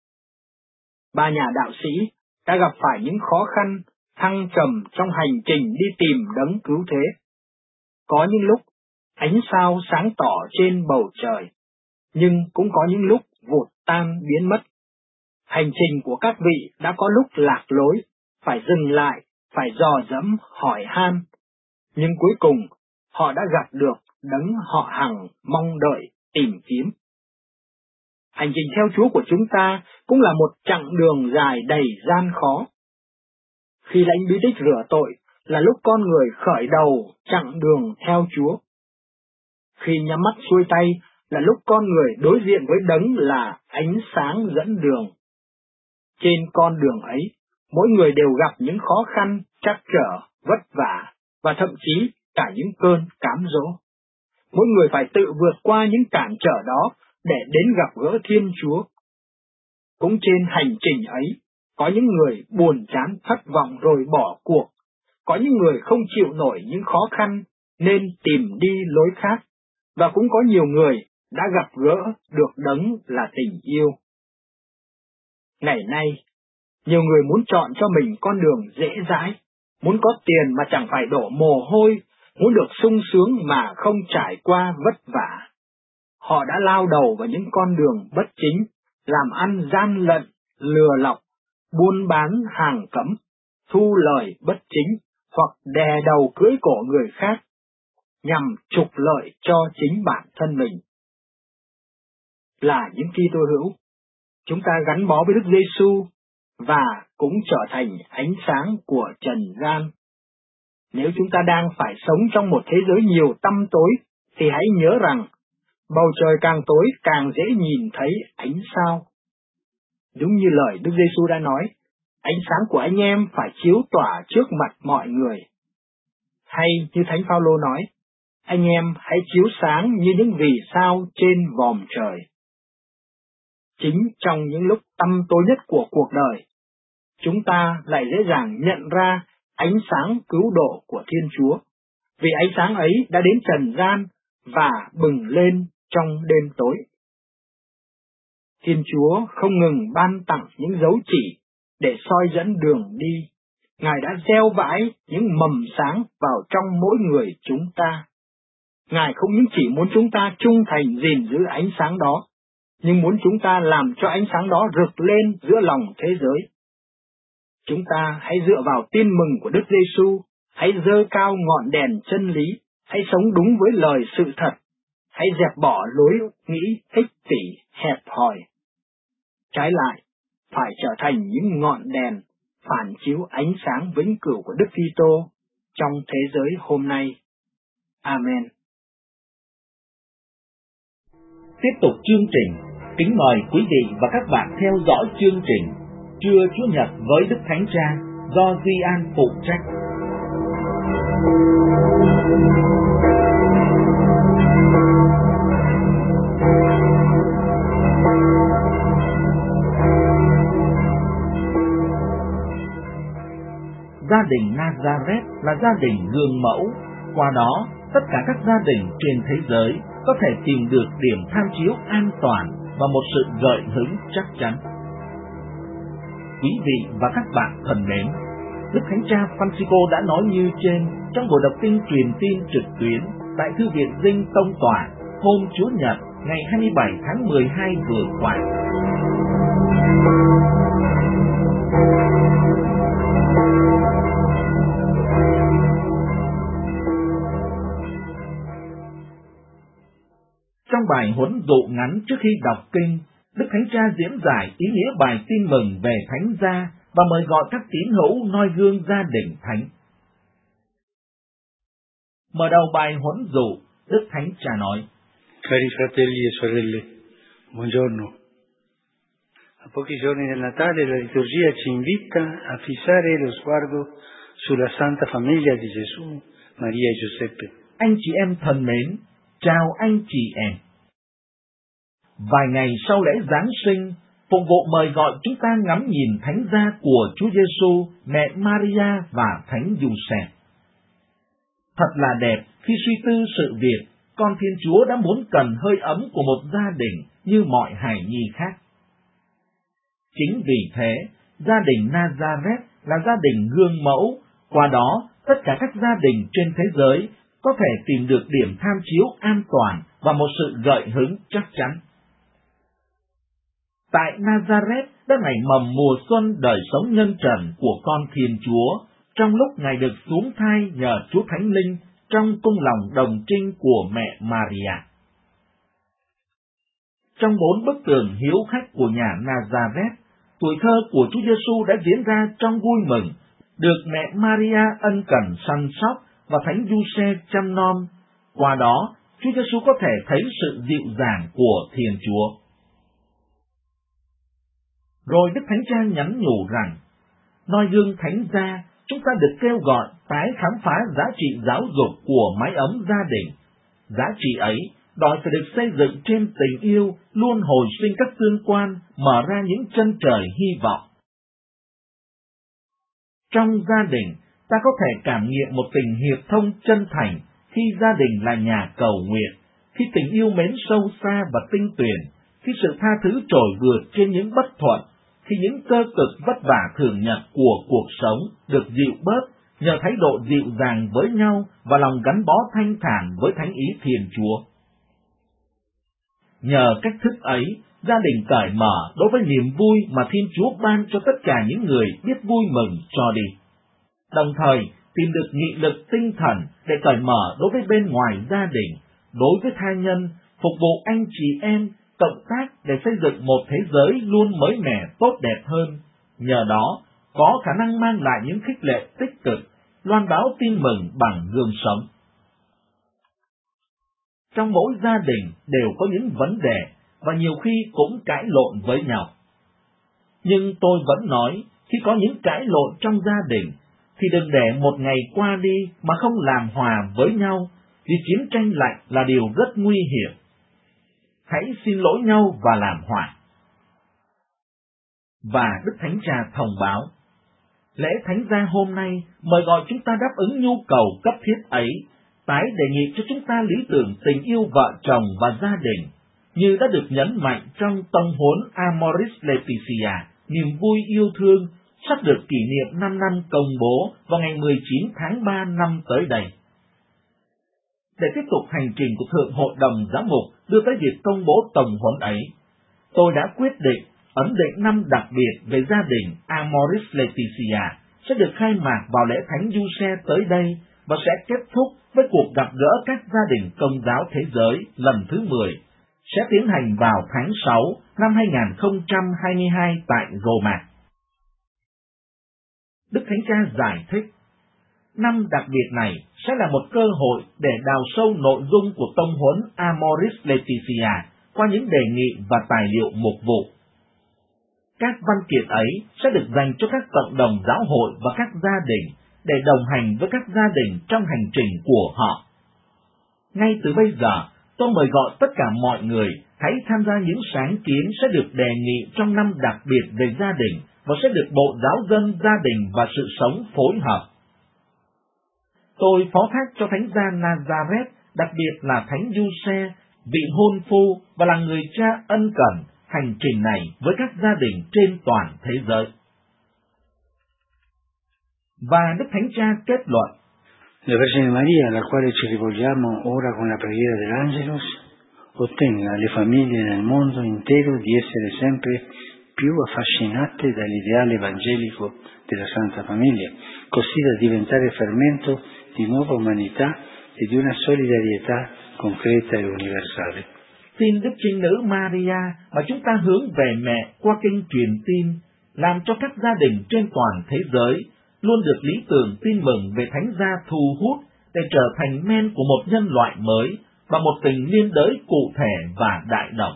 Ba nhà đạo sĩ đã gặp phải những khó khăn, thăng trầm trong hành trình đi tìm Đấng Cứu Thế. Có những lúc ánh sao sáng tỏ trên bầu trời, nhưng cũng có những lúc vụt tan biến mất. Hành trình của các vị đã có lúc lạc lối, phải dừng lại, phải dò dẫm, hỏi han. Nhưng cuối cùng, họ đã gặp được Đấng họ hằng mong đợi tìm kiếm. Hành trình theo Chúa của chúng ta cũng là một chặng đường dài đầy gian khó. Khi lãnh bí tích rửa tội là lúc con người khởi đầu chặng đường theo Chúa. Khi nhắm mắt xuôi tay là lúc con người đối diện với Đấng là ánh sáng dẫn đường. Trên con đường ấy, mỗi người đều gặp những khó khăn, trắc trở, vất vả, và thậm chí cả những cơn cám dỗ. Mỗi người phải tự vượt qua những cản trở đó để đến gặp gỡ Thiên Chúa. Cũng trên hành trình ấy, có những người buồn chán thất vọng rồi bỏ cuộc, có những người không chịu nổi những khó khăn nên tìm đi lối khác, và cũng có nhiều người đã gặp gỡ được Đấng là tình yêu. Ngày nay, nhiều người muốn chọn cho mình con đường dễ dãi, muốn có tiền mà chẳng phải đổ mồ hôi, muốn được sung sướng mà không trải qua vất vả. Họ đã lao đầu vào những con đường bất chính, làm ăn gian lận, lừa lọc, buôn bán hàng cấm, thu lời bất chính, hoặc đè đầu cưỡi cổ người khác, nhằm trục lợi cho chính bản thân mình. Là những Kitô hữu, chúng ta gắn bó với Đức Giêsu và cũng trở thành ánh sáng của trần gian. Nếu chúng ta đang phải sống trong một thế giới nhiều tăm tối, thì hãy nhớ rằng, bầu trời càng tối càng dễ nhìn thấy ánh sao. Đúng như lời Đức Giêsu đã nói, ánh sáng của anh em phải chiếu tỏa trước mặt mọi người. Hay như Thánh Phaolô nói, anh em hãy chiếu sáng như những vì sao trên vòm trời. Chính trong những lúc tăm tối nhất của cuộc đời, chúng ta lại dễ dàng nhận ra ánh sáng cứu độ của Thiên Chúa, vì ánh sáng ấy đã đến trần gian và bừng lên trong đêm tối. Thiên Chúa không ngừng ban tặng những dấu chỉ để soi dẫn đường đi. Ngài đã gieo bãi những mầm sáng vào trong mỗi người chúng ta. Ngài không những chỉ muốn chúng ta trung thành gìn giữ ánh sáng đó, nhưng muốn chúng ta làm cho ánh sáng đó rực lên giữa lòng thế giới. Chúng ta hãy dựa vào tin mừng của Đức Giêsu, hãy giơ cao ngọn đèn chân lý, hãy sống đúng với lời sự thật, hãy dẹp bỏ lối nghĩ ích kỷ hẹp hòi. Trái lại, phải trở thành những ngọn đèn phản chiếu ánh sáng vĩnh cửu của Đức Kitô trong thế giới hôm nay. Amen.
Tiếp tục chương trình, kính mời quý vị và các bạn theo dõi chương trình Trưa Chúa Nhật với Đức Thánh Cha do Duy An phụ trách. Gia đình Nazareth là gia đình gương mẫu, qua đó tất cả các gia đình trên thế giới có thể tìm được điểm tham chiếu an toàn và một sự gợi hứng chắc chắn. Quý vị và các bạn thân mến, Đức Thánh Cha Francisco đã nói như trên trong buổi đọc kinh truyền tin trực tuyến tại Thư viện Dinh Tông Tòa hôm Chủ nhật ngày 27 tháng 12 vừa qua. Trong bài huấn dụ ngắn trước khi đọc kinh, Đức Thánh Cha diễn giải ý nghĩa bài tin mừng về Thánh gia và mời gọi các tín hữu noi gương gia đình thánh. Mở đầu bài huấn dụ, Đức Thánh Cha nói:
Cari fratelli e sorelle, buongiorno. A pochi giorni del Natale la liturgia ci invita a fissare lo sguardo sulla Santa Famiglia di Gesù, Maria e Giuseppe.
Anh chị em thân mến, chào anh chị em. Vài ngày sau lễ Giáng sinh, phục vụ mời gọi chúng ta ngắm nhìn Thánh gia của Chúa Giêsu, mẹ Maria và Thánh Giuse. Thật là đẹp khi suy tư sự việc con Thiên Chúa đã muốn cần hơi ấm của một gia đình như mọi hài nhi khác. Chính vì thế, gia đình Nazareth là gia đình gương mẫu, qua đó tất cả các gia đình trên thế giới có thể tìm được điểm tham chiếu an toàn và một sự gợi hứng chắc chắn. Tại Nazareth đã nảy mầm mùa xuân đời sống nhân trần của con Thiên Chúa, trong lúc Ngài được xuống thai nhờ Chúa Thánh Linh trong cung lòng đồng trinh của mẹ Maria. Trong 4 bức tường hiếu khách của nhà Nazareth, tuổi thơ của Chúa Giêsu đã diễn ra trong vui mừng, được mẹ Maria ân cần săn sóc và Thánh Giuse chăm nom. Qua đó, Chúa Giêsu có thể thấy sự dịu dàng của Thiên Chúa. Rồi Đức Thánh Cha nhắn nhủ rằng, noi gương Thánh gia, chúng ta được kêu gọi tái khám phá giá trị giáo dục của mái ấm gia đình. Giá trị ấy đòi phải được xây dựng trên tình yêu, luôn hồi sinh các tương quan, mở ra những chân trời hy vọng. Trong gia đình, ta có thể cảm nghiệm một tình hiệp thông chân thành khi gia đình là nhà cầu nguyện, khi tình yêu mến sâu xa và tinh tuyền, khi sự tha thứ trồi vượt trên những bất thuận, khi những cơ cực vất vả thường nhật của cuộc sống được dịu bớt nhờ thái độ dịu dàng với nhau và lòng gắn bó thanh thản với thánh ý Thiên Chúa. Nhờ cách thức ấy, gia đình cởi mở đối với niềm vui mà Thiên Chúa ban cho tất cả những người biết vui mừng cho đi. Đồng thời, tìm được nghị lực tinh thần để cởi mở đối với bên ngoài gia đình, đối với tha nhân, phục vụ anh chị em, cộng tác để xây dựng một thế giới luôn mới mẻ tốt đẹp hơn. Nhờ đó, có khả năng mang lại những khích lệ tích cực, loan báo tin mừng bằng gương sống. Trong mỗi gia đình đều có những vấn đề và nhiều khi cũng cãi lộn với nhau. Nhưng tôi vẫn nói, Khi có những cãi lộn trong gia đình, thì đừng để một ngày qua đi mà không làm hòa với nhau, vì chiến tranh lạnh là điều rất nguy hiểm. Hãy xin lỗi nhau và làm hòa. Và Đức Thánh Cha thông báo, lễ Thánh gia hôm nay mời gọi chúng ta đáp ứng nhu cầu cấp thiết ấy, tái đề nghị cho chúng ta lý tưởng tình yêu vợ chồng và gia đình, như đã được nhấn mạnh trong tông huấn Amoris Laetitia, niềm vui yêu thương, sắp được kỷ niệm 5 năm công bố vào ngày 19 tháng 3 năm tới đây. Để tiếp tục hành trình của Thượng Hội đồng Giám mục đưa tới việc công bố tông huấn ấy, tôi đã quyết định ấn định năm đặc biệt về gia đình Amoris Laetitia sẽ được khai mạc vào lễ Thánh Giuse tới đây và sẽ kết thúc với cuộc gặp gỡ các gia đình Công giáo thế giới lần thứ 10, sẽ tiến hành vào tháng 6 năm 2022 tại Roma. Đức Thánh Cha giải thích, năm đặc biệt này sẽ là một cơ hội để đào sâu nội dung của tông huấn Amoris Laetitia qua những đề nghị và tài liệu mục vụ. Các văn kiện ấy sẽ được dành cho các cộng đồng giáo hội và các gia đình để đồng hành với các gia đình trong hành trình của họ. Ngay từ bây giờ, tôi mời gọi tất cả mọi người hãy tham gia những sáng kiến sẽ được đề nghị trong năm đặc biệt về gia đình và sẽ được Bộ Giáo dân Gia đình và Sự sống phối hợp. Tôi phó thác cho Thánh gia Nazareth, đặc biệt là Thánh Giuse, vị hôn phu và là người cha ân cần, hành trình này với các gia đình trên toàn thế giới. Và Đức Thánh Cha kết luận,
La Vergine Maria, alla quale ci rivolgiamo ora con la preghiera dell'Angelus, ottenga alle famiglie nel mondo intero di essere sempre più affascinate dall'ideale evangelico della Santa Famiglia, così da diventare fermento di nuova umanità e di una solidarietà concreta e universale.
Xin Đức Trinh Nữ Maria mà chúng ta hướng về mẹ qua kinh truyền tin, làm cho các gia đình trên toàn thế giới luôn được lý tưởng tin mừng về Thánh gia thu hút để trở thành men của một nhân loại mới và một tình liên đới cụ thể và đại đồng.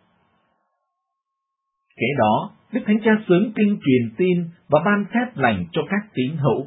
Kế đó, Đức Thánh Cha xướng kinh truyền tin và ban phép lành cho các tín hữu.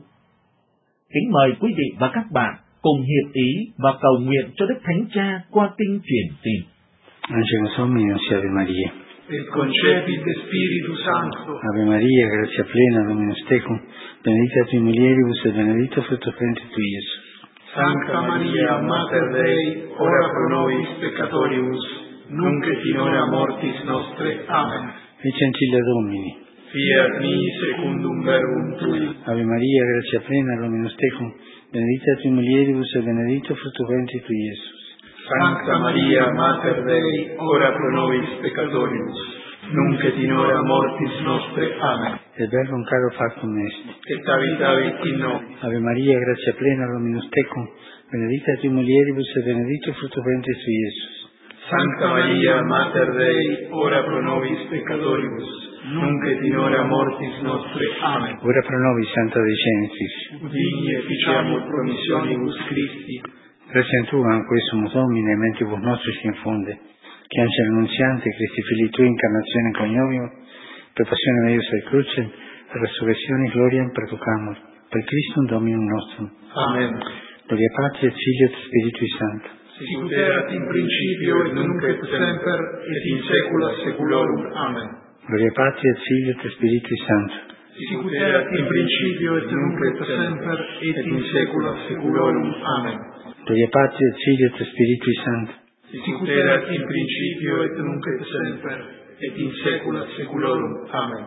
Kính mời quý vị và các bạn cùng hiệp ý và cầu nguyện cho Đức Thánh Cha qua kinh truyền tin.
Angelus Dominus, Ave Maria.
Et concepit Spiritus Sancto.
Ave Maria, gratia plena, Dominus tecum, benedicta tui mulieribus et benedictus fructus ventris tui, Iesus.
Sancta Maria, Mater Dei, ora pro nobis peccatoribus, nunc et in hora mortis nostre. Amen.
Ecce ancilla Domini.
Fiat mi secundum verbum tui.
Ave Maria, gratia plena, Dominus tecum, benedicta tui mulieribus et benedictus fructus ventris tui, Iesus.
Sancta Maria, Mater Dei, ora pro nobis peccatoribus, nunc et in hora mortis nostre. Amen.
Et verbum caro factum est.
Et habitavit in nobis.
Ave Maria, gratia plena, Dominus tecum, benedicta tui mulieribus et benedictus fructus ventris tui, Iesus.
Sancta Maria, Mater Dei, ora pro nobis peccatoribus, nunc et in hora mortis nostre. Amen.
Ora pro nobis, Santa Dei Genitrix.
Udini et ficiamur promissionibus Christi.
Grazie a tu, anque sumus Domine, mentibus nostris infunde, che angelo annunziante, Christi Fili tui, incarnazione coniovium, per passione meius et crucem, per resurrezione gloriam perducamur, per Christum Dominum nostrum.
Amen.
Gloria Patri et Filio et Spiritui Sancto.
Sicut erat in principio et nunc et semper et in saecula saeculorum. Amen.
Gloria Patri et Filio et Spiritui Sancto.
Sicut erat in principio et nunc et semper et in saecula saeculorum. Amen.
Gloria Patri et Filio et Spiritui Sancto.
Sicut erat in principio et nunc et semper et in saecula saeculorum. Amen.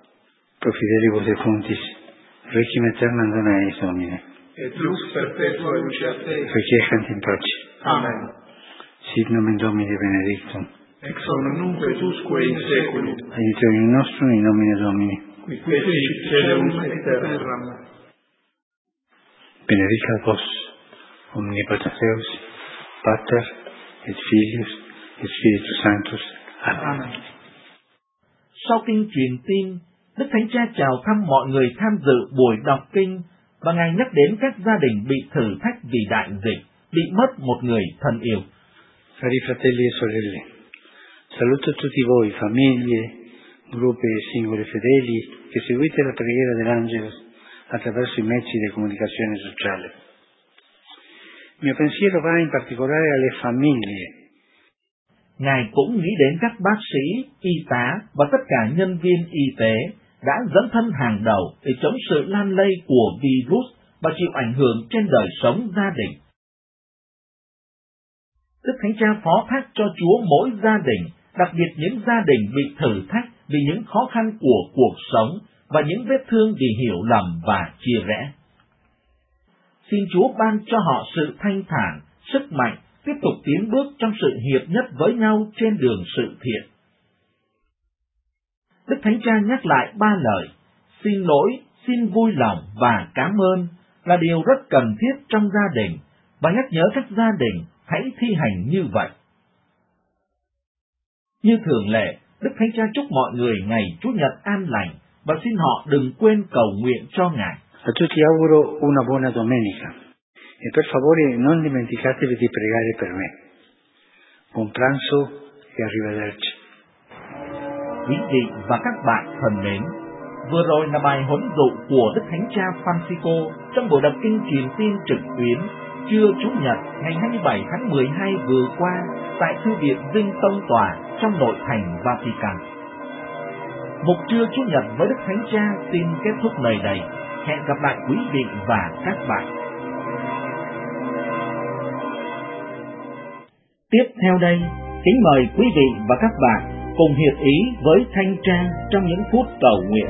Pro fidelibus defunctis, requiem aeternam dona eis Domine.
Et lux perpetua luceat Dei.
Requiescant in pace.
Amen.
Sit nomen Domini benedictum.
Ex hoc nunc et usque in saeculum.
Aiuterium nostrum in nomine Domini.
Qui fecit caelum et terram.
Benedicat vos, omnipotens Deus, Pater et Filius et Spiritus Sanctus. Amen.
Sau kinh truyền tin, Đức Thánh Cha chào thăm mọi người tham dự buổi đọc kinh và Ngài nhắc đến các gia đình bị thử thách vì đại dịch, bị mất một người thân yêu.
Cari fratelli e sorelle, saluto tutti voi, famiglie,
gruppi singoli fedeli che seguite la preghiera dell'Angelus attraverso i mezzi di comunicazione sociale. Il mio pensiero va in particolare alle famiglie.
Ngài cũng nghĩ đến các bác sĩ, y tá và tất cả nhân viên y tế đã dấn thân hàng đầu để chống sự lan lây của virus và chịu ảnh hưởng trên đời sống gia đình. Đức Thánh Cha phó thác cho Chúa mỗi gia đình, đặc biệt những gia đình bị thử thách vì những khó khăn của cuộc sống và những vết thương vì hiểu lầm và chia rẽ. Xin Chúa ban cho họ sự thanh thản, sức mạnh, tiếp tục tiến bước trong sự hiệp nhất với nhau trên đường sự thiện. Đức Thánh Cha nhắc lại 3 lời: xin lỗi, xin vui lòng và cảm ơn là điều rất cần thiết trong gia đình, và nhắc nhớ các gia đình hãy thi hành như vậy. Như thường lệ, Đức Thánh Cha chúc mọi người ngày Chủ nhật an lành và xin họ đừng quên cầu nguyện cho Ngài.
A tutti auguro una buona domenica e per favore non dimenticatevi di pregare per me. Buon pranzo e arrivederci.
Quý vị và các bạn thân mến, vừa rồi là bài huấn dụ của Đức Thánh Cha Francisco trong buổi đọc kinh truyền tin trực tuyến trưa Chủ nhật ngày 27 tháng 12 vừa qua tại Thư viện Dinh Tông Tòa trong nội thành Vatican. Mục trưa Chủ nhật với Đức Thánh Cha xin kết thúc nơi đây. Hẹn gặp lại quý vị và các bạn. Tiếp theo đây, kính mời quý vị và các bạn cùng hiệp ý với Thanh Trang trong những phút cầu nguyện.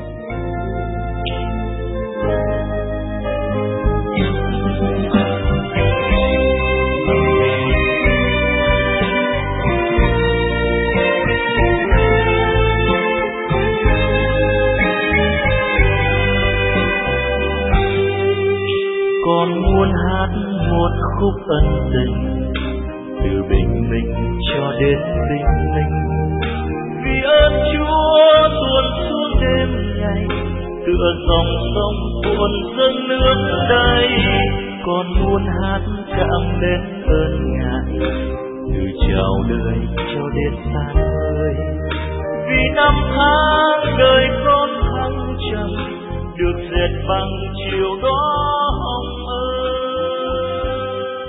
Con muốn hát một khúc ân tình, từ bình minh cho đến bình minh, vì ơn Chúa tuôn xuống đêm ngày, tựa dòng sông cuồn dâng nước đầy. Con muốn hát cảm đến ơn Ngài, từ chào đời cho đến xa vời, vì năm tháng đời con thăng trầm được dệt bằng chiều đó hồng ơi.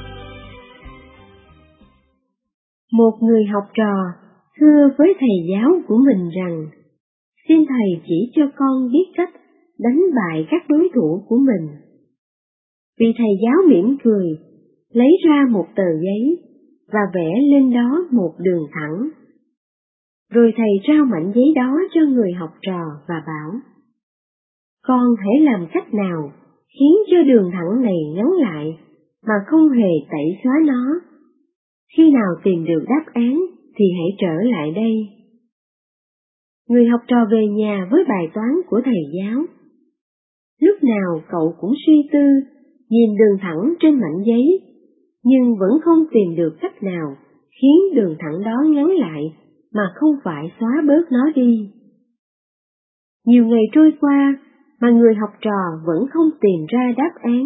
Một người học trò thưa với thầy giáo của mình rằng: xin thầy chỉ cho con biết cách đánh bại các đối thủ của mình. Vị thầy giáo mỉm cười, lấy ra một tờ giấy và vẽ lên đó một đường thẳng. Rồi thầy trao mảnh giấy đó cho người học trò và bảo: con hãy làm cách nào khiến cho đường thẳng này ngắn lại mà không hề tẩy xóa nó. Khi nào tìm được đáp án thì hãy trở lại đây. Người học trò về nhà với bài toán của thầy giáo. Lúc nào cậu cũng suy tư, nhìn đường thẳng trên mảnh giấy, nhưng vẫn không tìm được cách nào khiến đường thẳng đó ngắn lại mà không phải xóa bớt nó đi. Nhiều ngày trôi qua mà người học trò vẫn không tìm ra đáp án.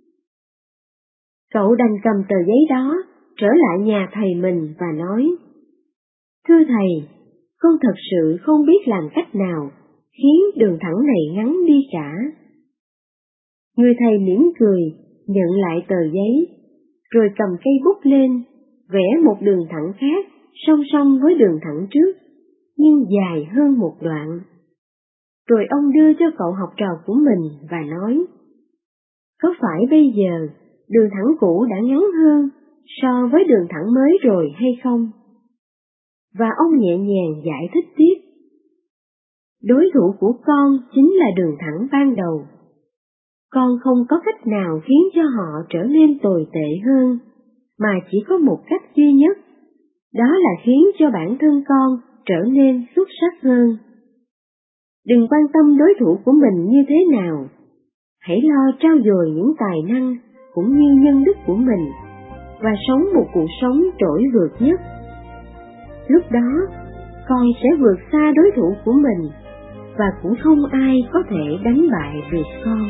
Cậu đành cầm tờ giấy đó trở lại nhà thầy mình và nói: thưa thầy, con thật sự không biết làm cách nào khiến đường thẳng này ngắn đi cả. Người thầy mỉm cười, nhận lại tờ giấy, rồi cầm cây bút lên, vẽ một đường thẳng khác song song với đường thẳng trước, nhưng dài hơn một đoạn. Rồi ông đưa cho cậu học trò của mình và nói: có phải bây giờ đường thẳng cũ đã ngắn hơn so với đường thẳng mới rồi hay không? Và ông nhẹ nhàng giải thích tiếp: đối thủ của con chính là đường thẳng ban đầu. Con không có cách nào khiến cho họ trở nên tồi tệ hơn, mà chỉ có một cách duy nhất, đó là khiến cho bản thân con trở nên xuất sắc hơn. Đừng quan tâm đối thủ của mình như thế nào, hãy lo trau dồi những tài năng cũng như nhân đức của mình, và sống một cuộc sống trỗi vượt nhất. Lúc đó, con sẽ vượt xa đối thủ của mình, và cũng không ai có thể đánh bại được con.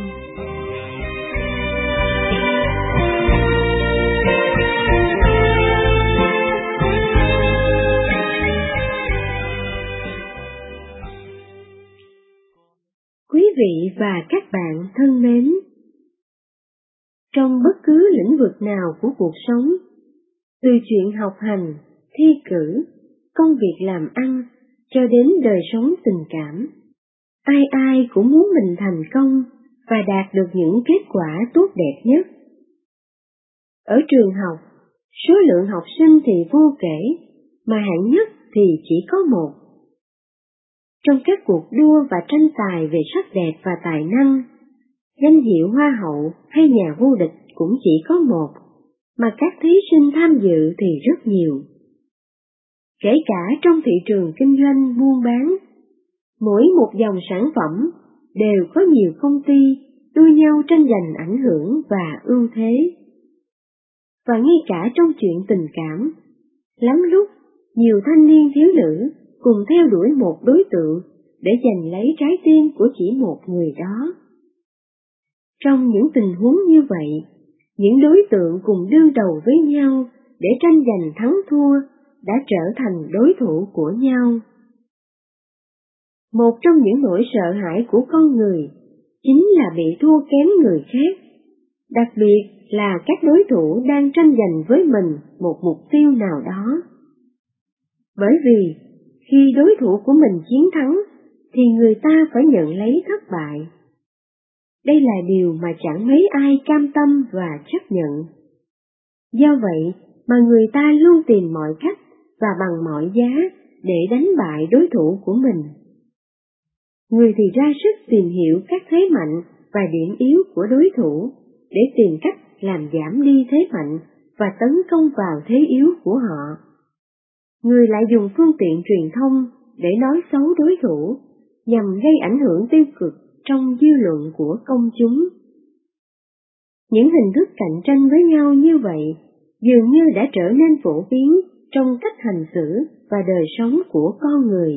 vị và các bạn thân mến, trong bất cứ lĩnh vực nào của cuộc sống, từ chuyện học hành, thi cử, công việc làm ăn, cho đến đời sống tình cảm, ai ai cũng muốn mình thành công và đạt được những kết quả tốt đẹp nhất. Ở trường học, số lượng học sinh thì vô kể, mà hạng nhất thì chỉ có một. Trong các cuộc đua và tranh tài về sắc đẹp và tài năng, danh hiệu hoa hậu hay nhà vô địch cũng chỉ có một, mà các thí sinh tham dự thì rất nhiều. Kể cả trong thị trường kinh doanh buôn bán, mỗi một dòng sản phẩm đều có nhiều công ty đua nhau tranh giành ảnh hưởng và ưu thế. Và ngay cả trong chuyện tình cảm, lắm lúc nhiều thanh niên thiếu nữ cùng theo đuổi một đối tượng để giành lấy trái tim của chỉ một người đó. Trong những tình huống như vậy, những đối tượng cùng đương đầu với nhau để tranh giành thắng thua đã trở thành đối thủ của nhau. Một trong những nỗi sợ hãi của con người chính là bị thua kém người khác, đặc biệt là các đối thủ đang tranh giành với mình một mục tiêu nào đó. Bởi vì khi đối thủ của mình chiến thắng thì người ta phải nhận lấy thất bại. Đây là điều mà chẳng mấy ai cam tâm và chấp nhận. Do vậy mà người ta luôn tìm mọi cách và bằng mọi giá để đánh bại đối thủ của mình. Người thì ra sức tìm hiểu các thế mạnh và điểm yếu của đối thủ để tìm cách làm giảm đi thế mạnh và tấn công vào thế yếu của họ. Người lại dùng phương tiện truyền thông để nói xấu đối thủ nhằm gây ảnh hưởng tiêu cực trong dư luận của công chúng. Những hình thức cạnh tranh với nhau như vậy dường như đã trở nên phổ biến trong cách hành xử và đời sống của con người.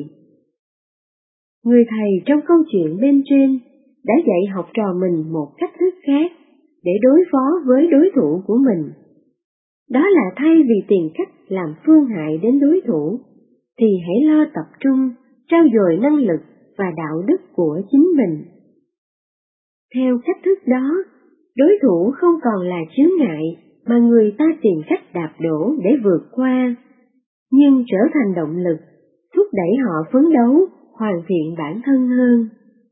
Người thầy trong câu chuyện bên trên đã dạy học trò mình một cách thức khác để đối phó với đối thủ của mình. Đó là thay vì tìm cách làm phương hại đến đối thủ, thì hãy lo tập trung, trau dồi năng lực và đạo đức của chính mình. Theo cách thức đó, đối thủ không còn là chướng ngại mà người ta tìm cách đạp đổ để vượt qua, nhưng trở thành động lực, thúc đẩy họ phấn đấu, hoàn thiện bản thân hơn.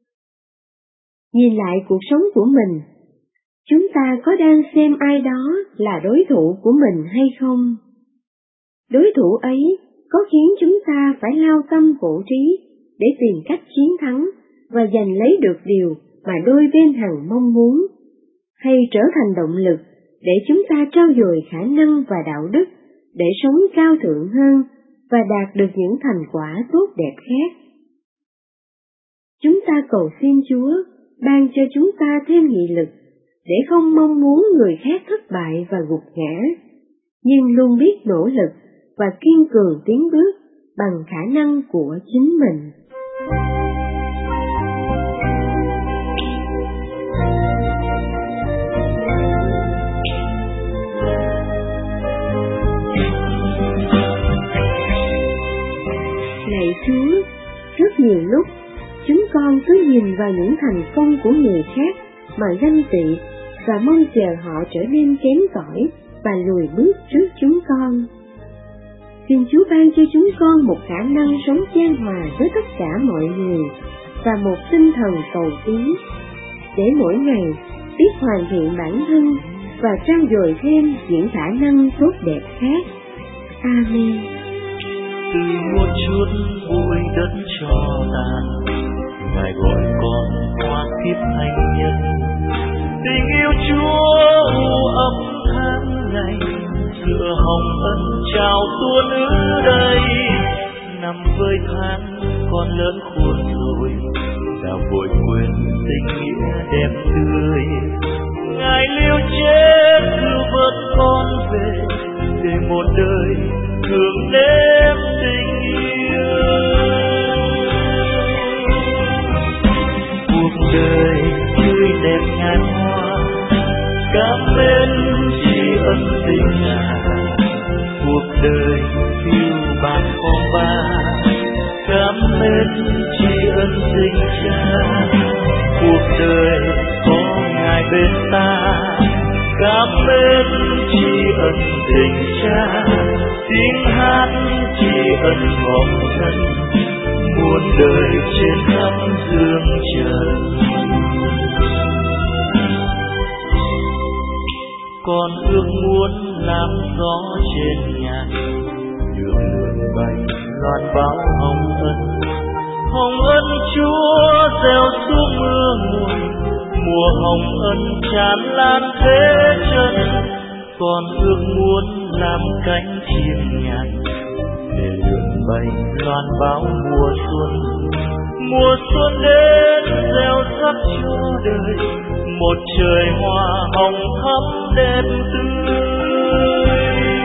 Nhìn lại cuộc sống của mình, chúng ta có đang xem ai đó là đối thủ của mình hay không? Đối thủ ấy có khiến chúng ta phải lao tâm khổ trí để tìm cách chiến thắng và giành lấy được điều mà đôi bên hằng mong muốn, hay trở thành động lực để chúng ta trau dồi khả năng và đạo đức để sống cao thượng hơn và đạt được những thành quả tốt đẹp khác? Chúng ta cầu xin Chúa ban cho chúng ta thêm nghị lực để không mong muốn người khác thất bại và gục ngã, nhưng luôn biết nỗ lực và kiên cường tiến bước bằng khả năng của chính mình. Lạy Chúa, rất nhiều lúc chúng con cứ nhìn vào những thành công của người khác mà ganh tị và mong chờ họ trở nên kém cỏi và lùi bước trước chúng con. Xin Chúa ban cho chúng con một khả năng sống chan hòa với tất cả mọi người và một tinh thần cầu tiến, để mỗi ngày biết hoàn thiện bản thân và trau dồi thêm những khả năng tốt đẹp khác. Amen.
Từ một chút bụi đất cho tàn, Ngài gọi con qua kiếp thánh nhân. Tình yêu Chúa u ấm tháng ngày, giữa hồng ân trào tuôn ứ đây. Năm với tháng con lớn khôn rồi, đã vội quên tình nghĩa đẹp tươi. Ngài liều chết cứu vớt con về, để một đời thương nếm tình yêu. Cuộc đời tươi đẹp ngàn hoa, cảm ơn tri ân tình Ngài. Cuộc đời phiêu bạt phong ba, cảm ơn tri ân tình Cha. cuộc đời có Ngài bên ta. Cảm ơn tri ân tình Cha, tiếng hát tri ân vọng thân, muôn đời trên khắp dương trần. Con ước muốn làm gió trên ngàn, đường lượn bay loan báo hồng ân. Hồng ân Chúa gieo xuống mưa nguồn, mùa hồng ân tràn lan thế chân. Con ước muốn làm cánh chim nhàn, để lượn bay loan báo mùa xuân. Mùa xuân đến gieo sắc cho đời, một trời hoa hồng thắm đẹp tươi.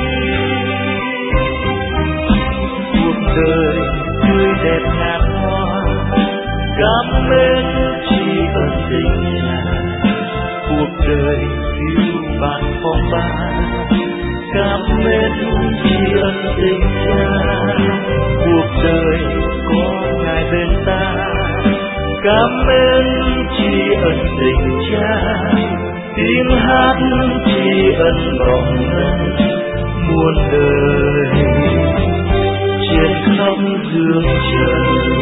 Cuộc đời tươi đẹp ngàn hoa, cảm ơn tri ân tình Cha. Cuộc đời phiêu bạt phong ba, cảm ơn tri ân tình Cha. Cuộc đời có Ngài bên ta, cảm ơn tri ân tình Cha. Tiếng hát tri ân vọng ân, muôn đời trên khắp dương trần.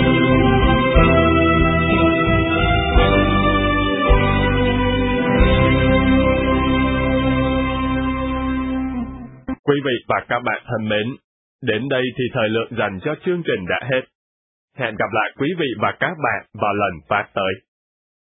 Quý vị và các bạn thân mến, đến đây thì thời lượng dành cho chương trình đã hết. Hẹn gặp lại quý vị và các bạn vào lần phát tới.